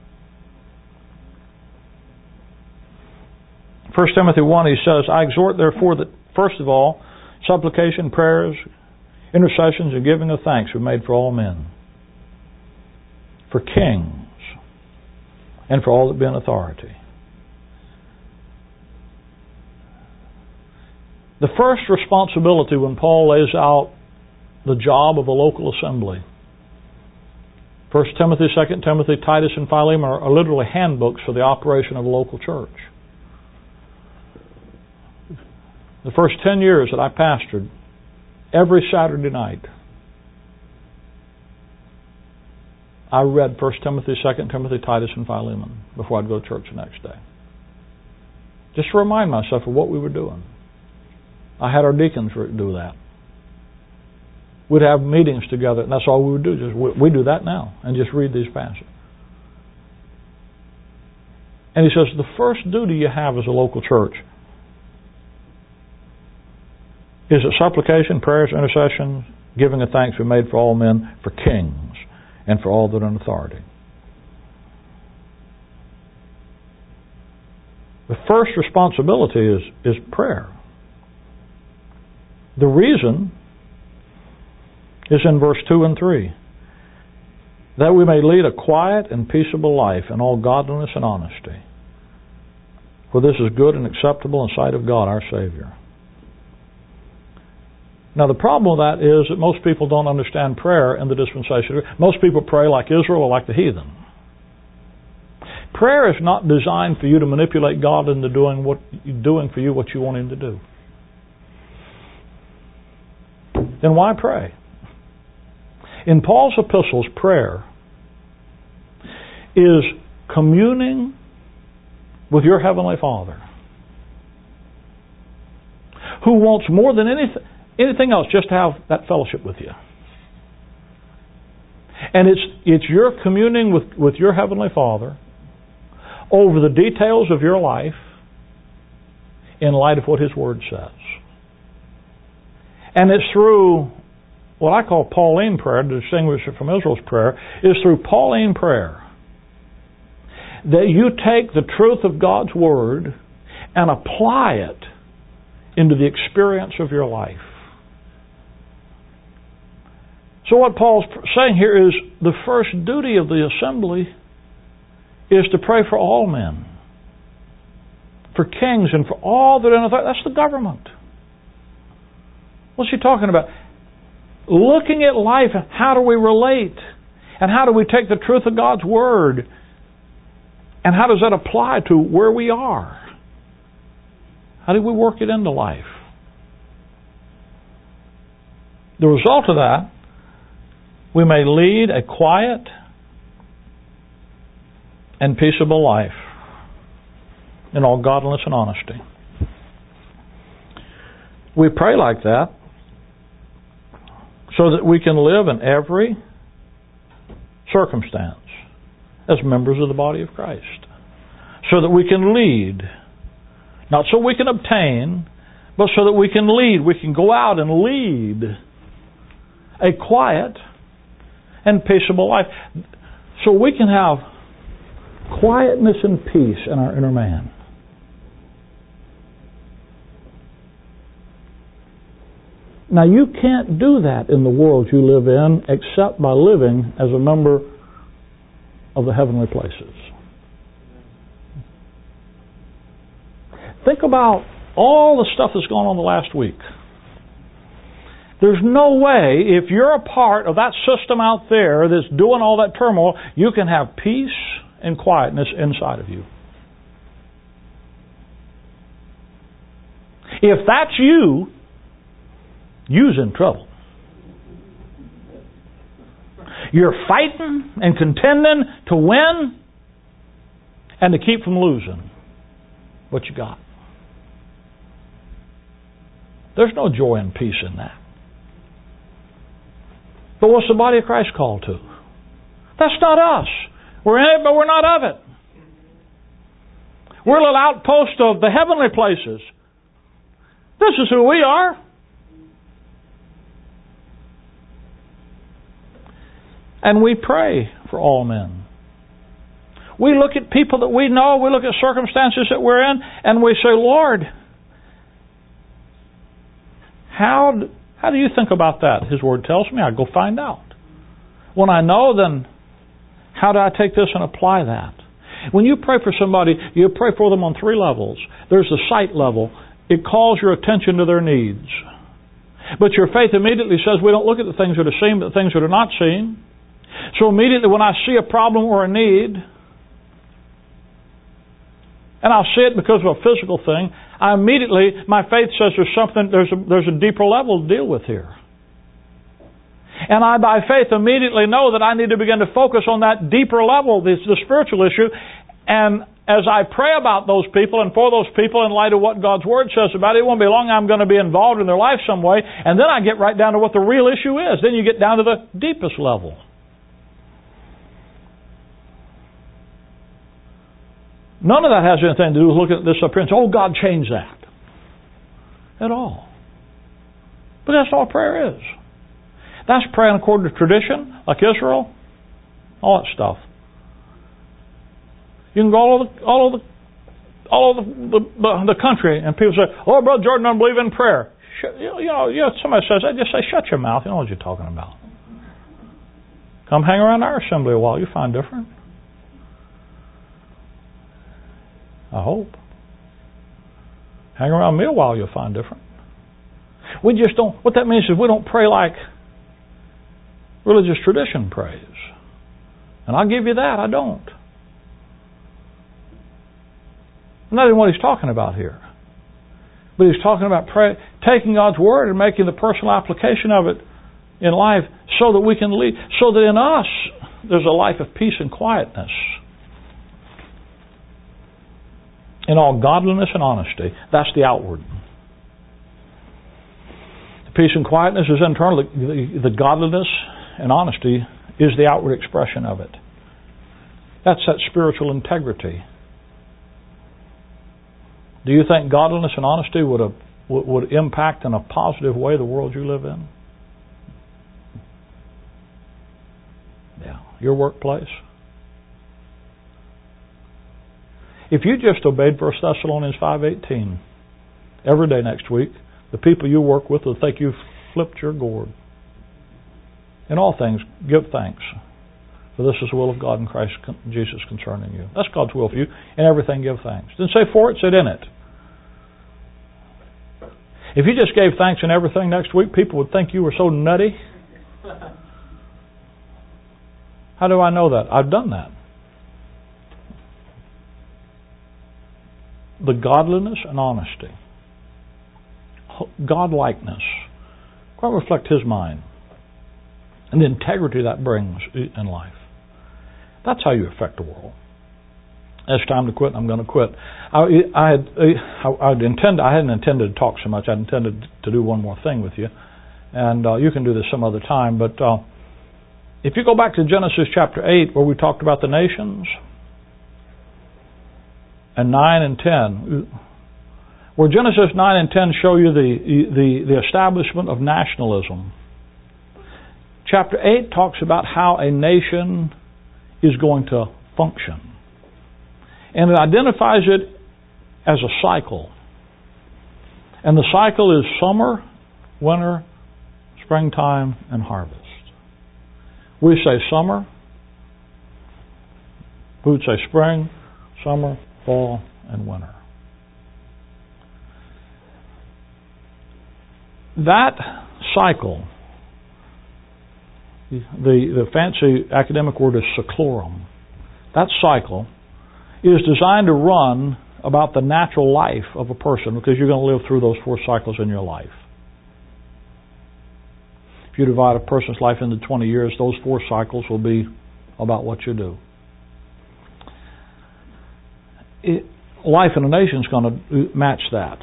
First Timothy one, he says, I exhort therefore that first of all, supplication, prayers, intercessions, and giving of thanks be made for all men, for kings, and for all that be in authority. The first responsibility when Paul lays out the job of a local assembly, First Timothy, Second Timothy, Titus, and Philemon are, are literally handbooks for the operation of a local church. The first ten years that I pastored, every Saturday night, I read First Timothy, Second Timothy, Titus, and Philemon before I'd go to church the next day. Just to remind myself of what we were doing. I had our deacons do that. We'd have meetings together, and that's all we would do. Just we, we do that now, and just read these passages. And he says, the first duty you have as a local church is that supplication, prayers, intercession, giving of thanks be made for all men, for kings, and for all that are in authority. The first responsibility is, is prayer. The reason is in verse two and three. That we may lead a quiet and peaceable life in all godliness and honesty. For this is good and acceptable in the sight of God our Savior. Now the problem with that is that most people don't understand prayer in the dispensation. Most people pray like Israel or like the heathen. Prayer is not designed for you to manipulate God into doing what doing for you what you want Him to do. then why pray? In Paul's epistles, prayer is communing with your Heavenly Father, who wants more than anything, anything else just to have that fellowship with you. And it's it's your communing with, with your Heavenly Father over the details of your life in light of what His Word says. And it's through what I call Pauline prayer, to distinguish it from Israel's prayer, is through Pauline prayer that you take the truth of God's Word and apply it into the experience of your life. So what Paul's saying here is the first duty of the assembly is to pray for all men, for kings and for all that are in authority. That's the government. What's he talking about? Looking at life, how do we relate? And how do we take the truth of God's Word? And how does that apply to where we are? How do we work it into life? The result of that, we may lead a quiet and peaceable life in all godliness and honesty. We pray like that so that we can live in every circumstance as members of the body of Christ. So that we can lead. Not so we can obtain, but so that we can lead. We can go out and lead a quiet and peaceable life. So we can have quietness and peace in our inner man. Now you can't do that in the world you live in except by living as a member of the heavenly places. Think about all the stuff that's gone on the last week. There's no way, if you're a part of that system out there that's doing all that turmoil, you can have peace and quietness inside of you. If that's you, you's in trouble. You're fighting and contending to win and to keep from losing what you got. There's no joy and peace in that. But what's the body of Christ called to? That's not us. We're in it, but we're not of it. We're a little outpost of the heavenly places. This is who we are. And we pray for all men. We look at people that we know, we look at circumstances that we're in, and we say, Lord, how, how do you think about that? His Word tells me. I go find out. When I know, then how do I take this and apply that? When you pray for somebody, you pray for them on three levels. There's the sight level. It calls your attention to their needs. But your faith immediately says we don't look at the things that are seen, but the things that are not seen. So immediately when I see a problem or a need, and I'll see it because of a physical thing, I immediately, my faith says there's something, there's a, there's a deeper level to deal with here. And I, by faith, immediately know that I need to begin to focus on that deeper level, this, the spiritual issue. And as I pray about those people and for those people in light of what God's Word says about it, it won't be long I'm going to be involved in their life some way. And then I get right down to what the real issue is. Then you get down to the deepest level. None of that has anything to do with looking at this up here and saying, oh, God, change that. At all. But that's all prayer is. That's praying according to tradition, like Israel. All that stuff. You can go all over the, all over the, all over the, the, the country and people say, oh, Brother Jordan, I don't believe in prayer. Shut, you know, you know, somebody says that, just say, shut your mouth. You know what you're talking about. Come hang around our assembly a while. You find different. I hope. Hang around me a while, you'll find different. We just don't, what that means is we don't pray like religious tradition prays. And I'll give you that, I don't. I'm not even what he's talking about here. But he's talking about pray, taking God's Word and making the personal application of it in life so that we can lead, so that in us there's a life of peace and quietness. In all godliness and honesty. That's the outward. The peace and quietness is internal. The, the godliness and honesty is the outward expression of it. That's that spiritual integrity. Do you think godliness and honesty would have, would impact in a positive way the world you live in? Yeah. Your workplace? If you just obeyed First Thessalonians five eighteen every day next week, the people you work with will think you've flipped your gourd. In all things, give thanks. For this is the will of God in Christ Jesus concerning you. That's God's will for you. In everything, give thanks. Didn't say for it, said in it. If you just gave thanks in everything next week, people would think you were so nutty. How do I know that? I've done that. The godliness and honesty, godlikeness, quite reflect His mind, and the integrity that brings in life. That's how you affect the world. It's time to quit. I'm going to quit. I, I had, I, I'd intend, I hadn't intended to talk so much. I intended to do one more thing with you, and uh, you can do this some other time. But uh, if you go back to Genesis chapter eight, where we talked about the nations. And nine and ten, where Genesis nine and ten show you the, the, the establishment of nationalism. Chapter eight talks about how a nation is going to function. And it identifies it as a cycle. And the cycle is summer, winter, springtime, and harvest. We say summer. We would say spring, summer, fall, and winter. That cycle, the, the fancy academic word is cyclorum, that cycle is designed to run about the natural life of a person, because you're going to live through those four cycles in your life. If you divide a person's life into twenty years, those four cycles will be about what you do. It, life in a nation is going to match that.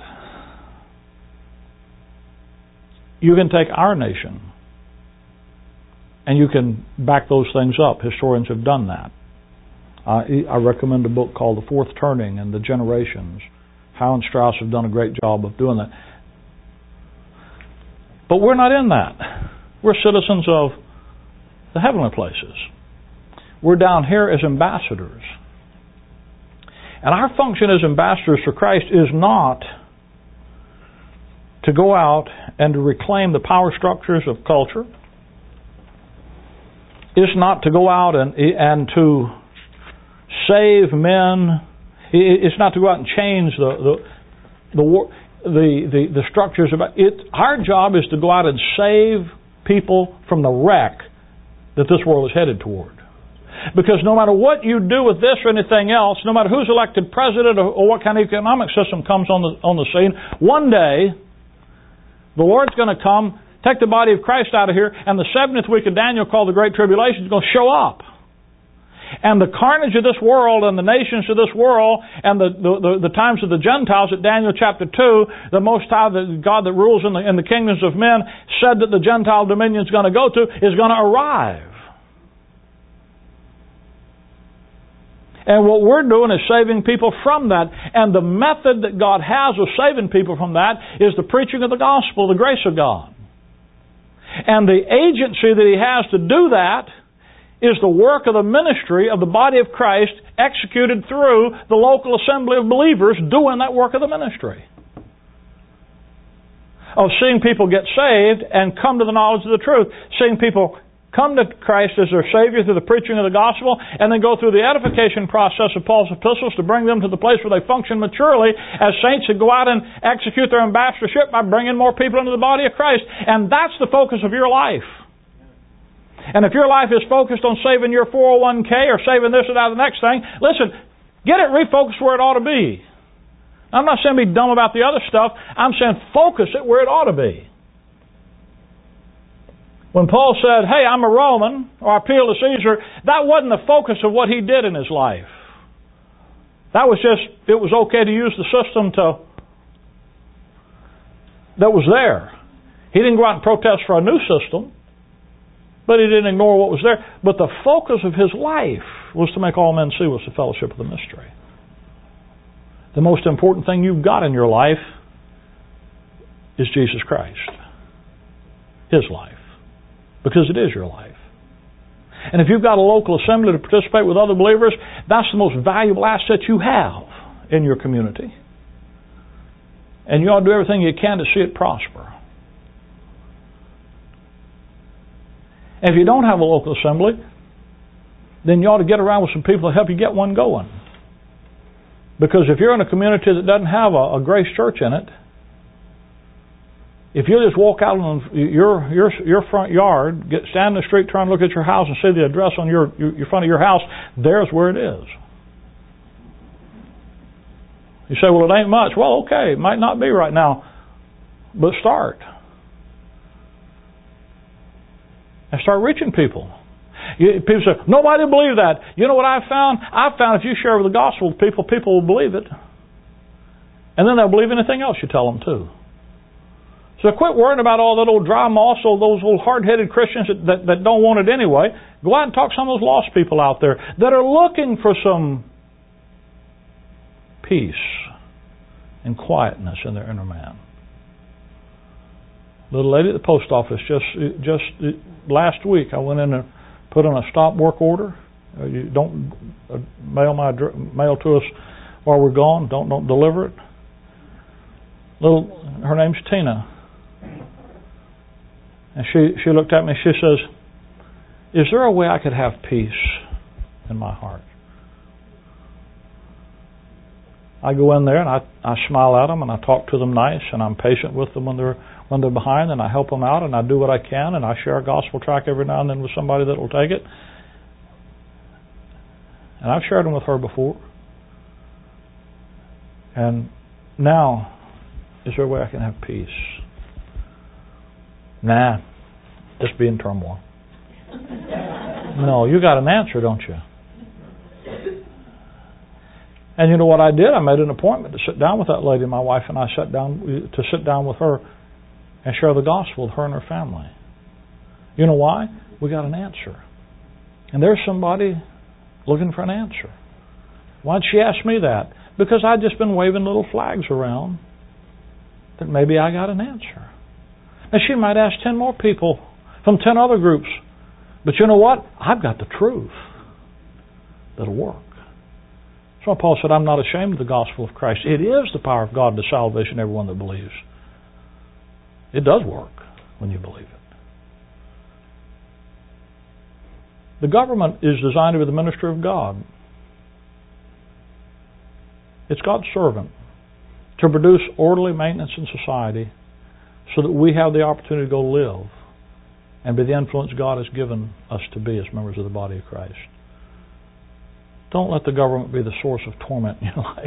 You can take our nation and you can back those things up. Historians have done that. Uh, I recommend a book called The Fourth Turning and the Generations. Howe and Strauss have done a great job of doing that. But we're not in that. We're citizens of the heavenly places. We're down here as ambassadors. And our function as ambassadors for Christ is not to go out and to reclaim the power structures of culture. It's not to go out and, and to save men. It's not to go out and change the the the the, the, the structures of it. Our job is to go out and save people from the wreck that this world is headed toward. Because no matter what you do with this or anything else, no matter who's elected president or, or what kind of economic system comes on the on the scene, one day the Lord's going to come, take the body of Christ out of here, and the seventieth week of Daniel, called the Great Tribulation, is going to show up. And the carnage of this world and the nations of this world and the, the, the, the times of the Gentiles at Daniel chapter two, the Most High, the God that rules in the, in the kingdoms of men, said that the Gentile dominion is going to go to, is going to arrive. And what we're doing is saving people from that. And the method that God has of saving people from that is the preaching of the gospel, the grace of God. And the agency that He has to do that is the work of the ministry of the body of Christ executed through the local assembly of believers doing that work of the ministry. Of seeing people get saved and come to the knowledge of the truth. Seeing people come to Christ as their Savior through the preaching of the gospel, and then go through the edification process of Paul's epistles to bring them to the place where they function maturely as saints who go out and execute their ambassadorship by bringing more people into the body of Christ. And that's the focus of your life. And if your life is focused on saving your four oh one k or saving this or that or the next thing, listen, get it refocused where it ought to be. I'm not saying be dumb about the other stuff. I'm saying focus it where it ought to be. When Paul said, hey, I'm a Roman, or I appeal to Caesar, that wasn't the focus of what he did in his life. That was just, it was okay to use the system to that was there. He didn't go out and protest for a new system, but he didn't ignore what was there. But the focus of his life was to make all men see was the fellowship of the mystery. The most important thing you've got in your life is Jesus Christ. His life. Because it is your life. And if you've got a local assembly to participate with other believers, that's the most valuable asset you have in your community. And you ought to do everything you can to see it prosper. And if you don't have a local assembly, then you ought to get around with some people to help you get one going. Because if you're in a community that doesn't have a, a Grace Church in it, if you just walk out on your your your front yard, get stand in the street, try and look at your house and see the address on your, your, your front of your house, there's where it is. You say, well, it ain't much. Well, okay, it might not be right now, but start. And start reaching people. You, people say, nobody will believe that. You know what I've found? I've found if you share the gospel with people, people will believe it. And then they'll believe anything else you tell them too. So quit worrying about all that old dry moss, all those old hard-headed Christians that, that, that don't want it anyway. Go out and talk to some of those lost people out there that are looking for some peace and quietness in their inner man. Little lady at the post office just just last week, I went in and put in a stop work order. Uh, you don't uh, mail my mail to us while we're gone. Don't don't deliver it. Little, her name's Tina, and she she looked at me. She says, "Is there a way I could have peace in my heart?" I go in there and I, I smile at them and I talk to them nice and I'm patient with them when they're when they're behind and I help them out and I do what I can and I share a gospel tract every now and then with somebody that will take it. And I've shared them with her before. And now, is there a way I can have peace? Nah, just be in turmoil. No, you got an answer, don't you? And you know what I did? I made an appointment to sit down with that lady. My wife and I sat down to sit down with her and share the gospel with her and her family. You know why? We got an answer. And there's somebody looking for an answer. Why'd she ask me that? Because I'd just been waving little flags around that maybe I got an answer. And she might ask ten more people from ten other groups. But you know what? I've got the truth that'll work. That's why Paul said, I'm not ashamed of the gospel of Christ. It is the power of God to salvation of everyone that believes. It does work when you believe it. The government is designed to be the minister of God. It's God's servant to produce orderly maintenance in society so that we have the opportunity to go live and be the influence God has given us to be as members of the body of Christ. Don't let the government be the source of torment in your life.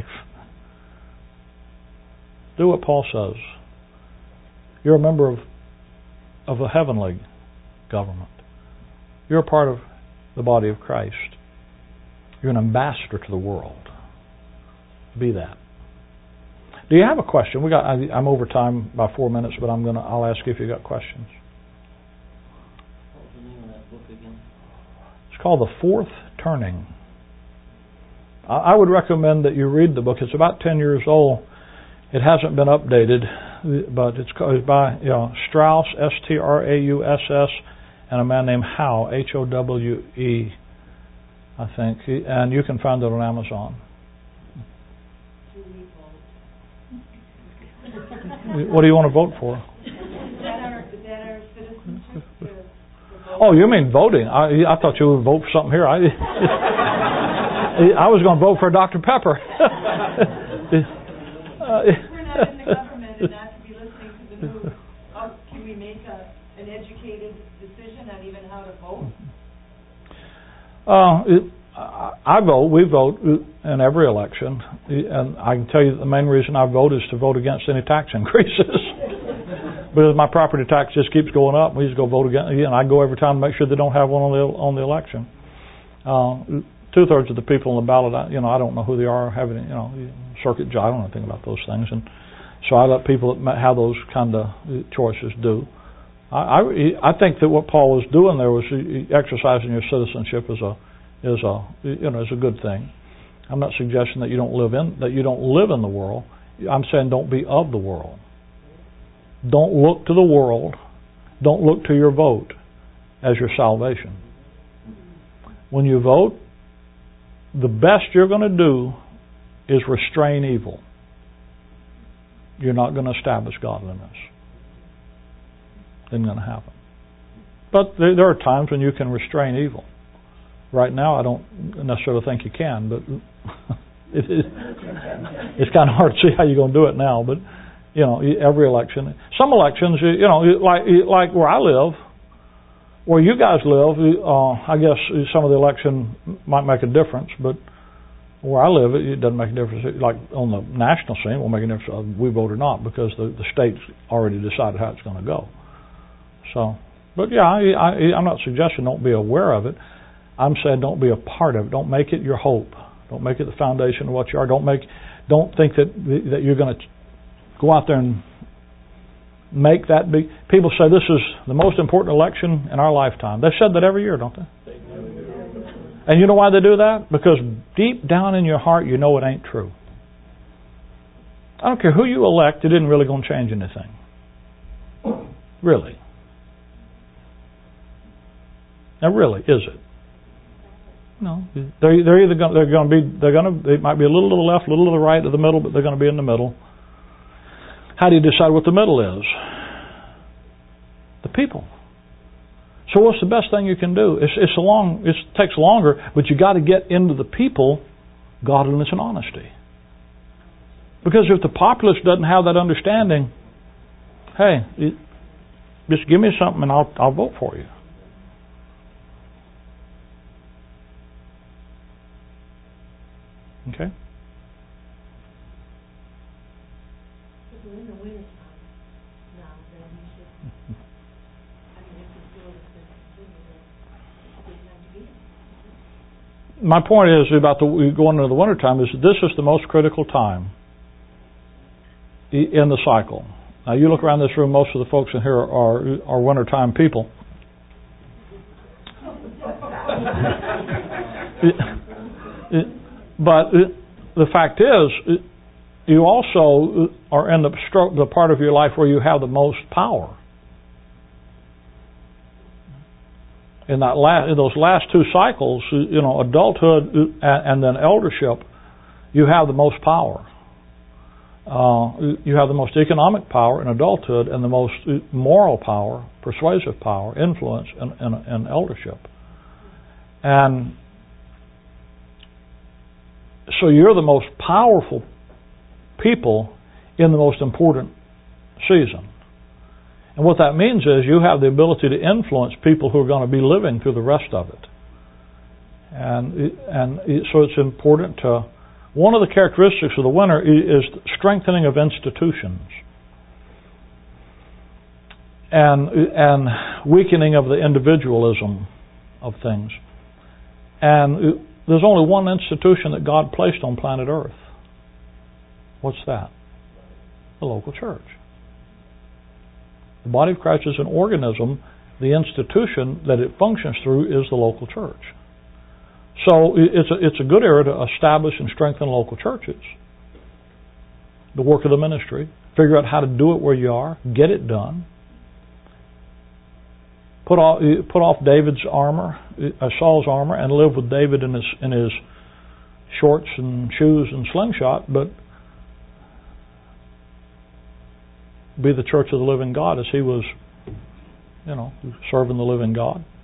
Do what Paul says. You're a member of, of a heavenly government. You're a part of the body of Christ. You're an ambassador to the world. Be that. Do you have a question? We got. I, I'm over time by four minutes, but I'm gonna. I'll ask you if you got questions. What's the name of that book again? It's called The Fourth Turning. I would recommend that you read the book. It's about ten years old. It hasn't been updated, but it's by you know, Strauss, S T R A U S S, and a man named Howe, H O W E, I think. And you can find it on Amazon. What do you want to vote for? Oh, you mean voting? I, I thought you would vote for something here. I, I was going to vote for Doctor Pepper. We're not in the government and not to be listening to the news. How can we make a, an educated decision on even how to vote? Uh, it, I vote, we vote in every election, and I can tell you that the main reason I vote is to vote against any tax increases. Because my property tax just keeps going up, we just go vote against, and I go every time to make sure they don't have one on the on the election. Uh, two thirds of the people on the ballot, I, you know, I don't know who they are. Having, you know, circuit judge, I don't know anything about those things, and so I let people that have those kind of choices do. I, I I think that what Paul was doing there was exercising your citizenship as a is a you know is a good thing. I'm not suggesting that you don't live in that you don't live in the world. I'm saying don't be of the world. Don't look to the world. Don't look to your vote as your salvation. When you vote, the best you're going to do is restrain evil. You're not going to establish godliness. Isn't going to happen. But there, there are times when you can restrain evil. Right now, I don't necessarily think you can, but it is, it's kind of hard to see how you're going to do it now. But you know, every election, some elections, you know, like like where I live, where you guys live, uh, I guess some of the election might make a difference, but where I live, it doesn't make a difference. Like on the national scene, it won't make a difference if we vote or not, because the, the state's already decided how it's going to go. So, but yeah, I, I, I'm not suggesting don't be aware of it. I'm saying don't be a part of it. Don't make it your hope. Don't make it the foundation of what you are. Don't make, don't think that that you're going to go out there and make that big. People say this is the most important election in our lifetime. They've said that every year, don't they? And you know why they do that? Because deep down in your heart, you know it ain't true. I don't care who you elect, it isn't really going to change anything. Really. Now, really, is it? No. They're, they're either going, they're going to be, they're going to, they might be a little to the left, a little to the right, or the middle, but they're going to be in the middle. How do you decide what the middle is? The people. So what's the best thing you can do? It's, it's a long, it takes longer, but you got to get into the people godliness and honesty. Because if the populace doesn't have that understanding, hey, it, just give me something and I'll I'll vote for you. Okay. My point is about the going into the winter time is this is the most critical time in the cycle. Now you look around this room, most of the folks in here are are wintertime people. But the fact is, you also are in the, the part of your life where you have the most power. In that last, in those last two cycles, you know, adulthood and then eldership, you have the most power. Uh, you have the most economic power in adulthood and the most moral power, persuasive power, influence in, in, in eldership. And so you're the most powerful people in the most important season. And what that means is you have the ability to influence people who are going to be living through the rest of it. And and so it's important to, one of the characteristics of the winter is strengthening of institutions and and weakening of the individualism of things. And there's only one institution that God placed on planet Earth. What's that? The local church. The body of Christ is an organism. The institution that it functions through is the local church. So it's a, it's a good area to establish and strengthen local churches. The work of the ministry. Figure out how to do it where you are. Get it done. Put off, put off David's armor, uh, Saul's armor, and live with David in his in his shorts and shoes and slingshot, but be the church of the living God as he was, you know, serving the living God.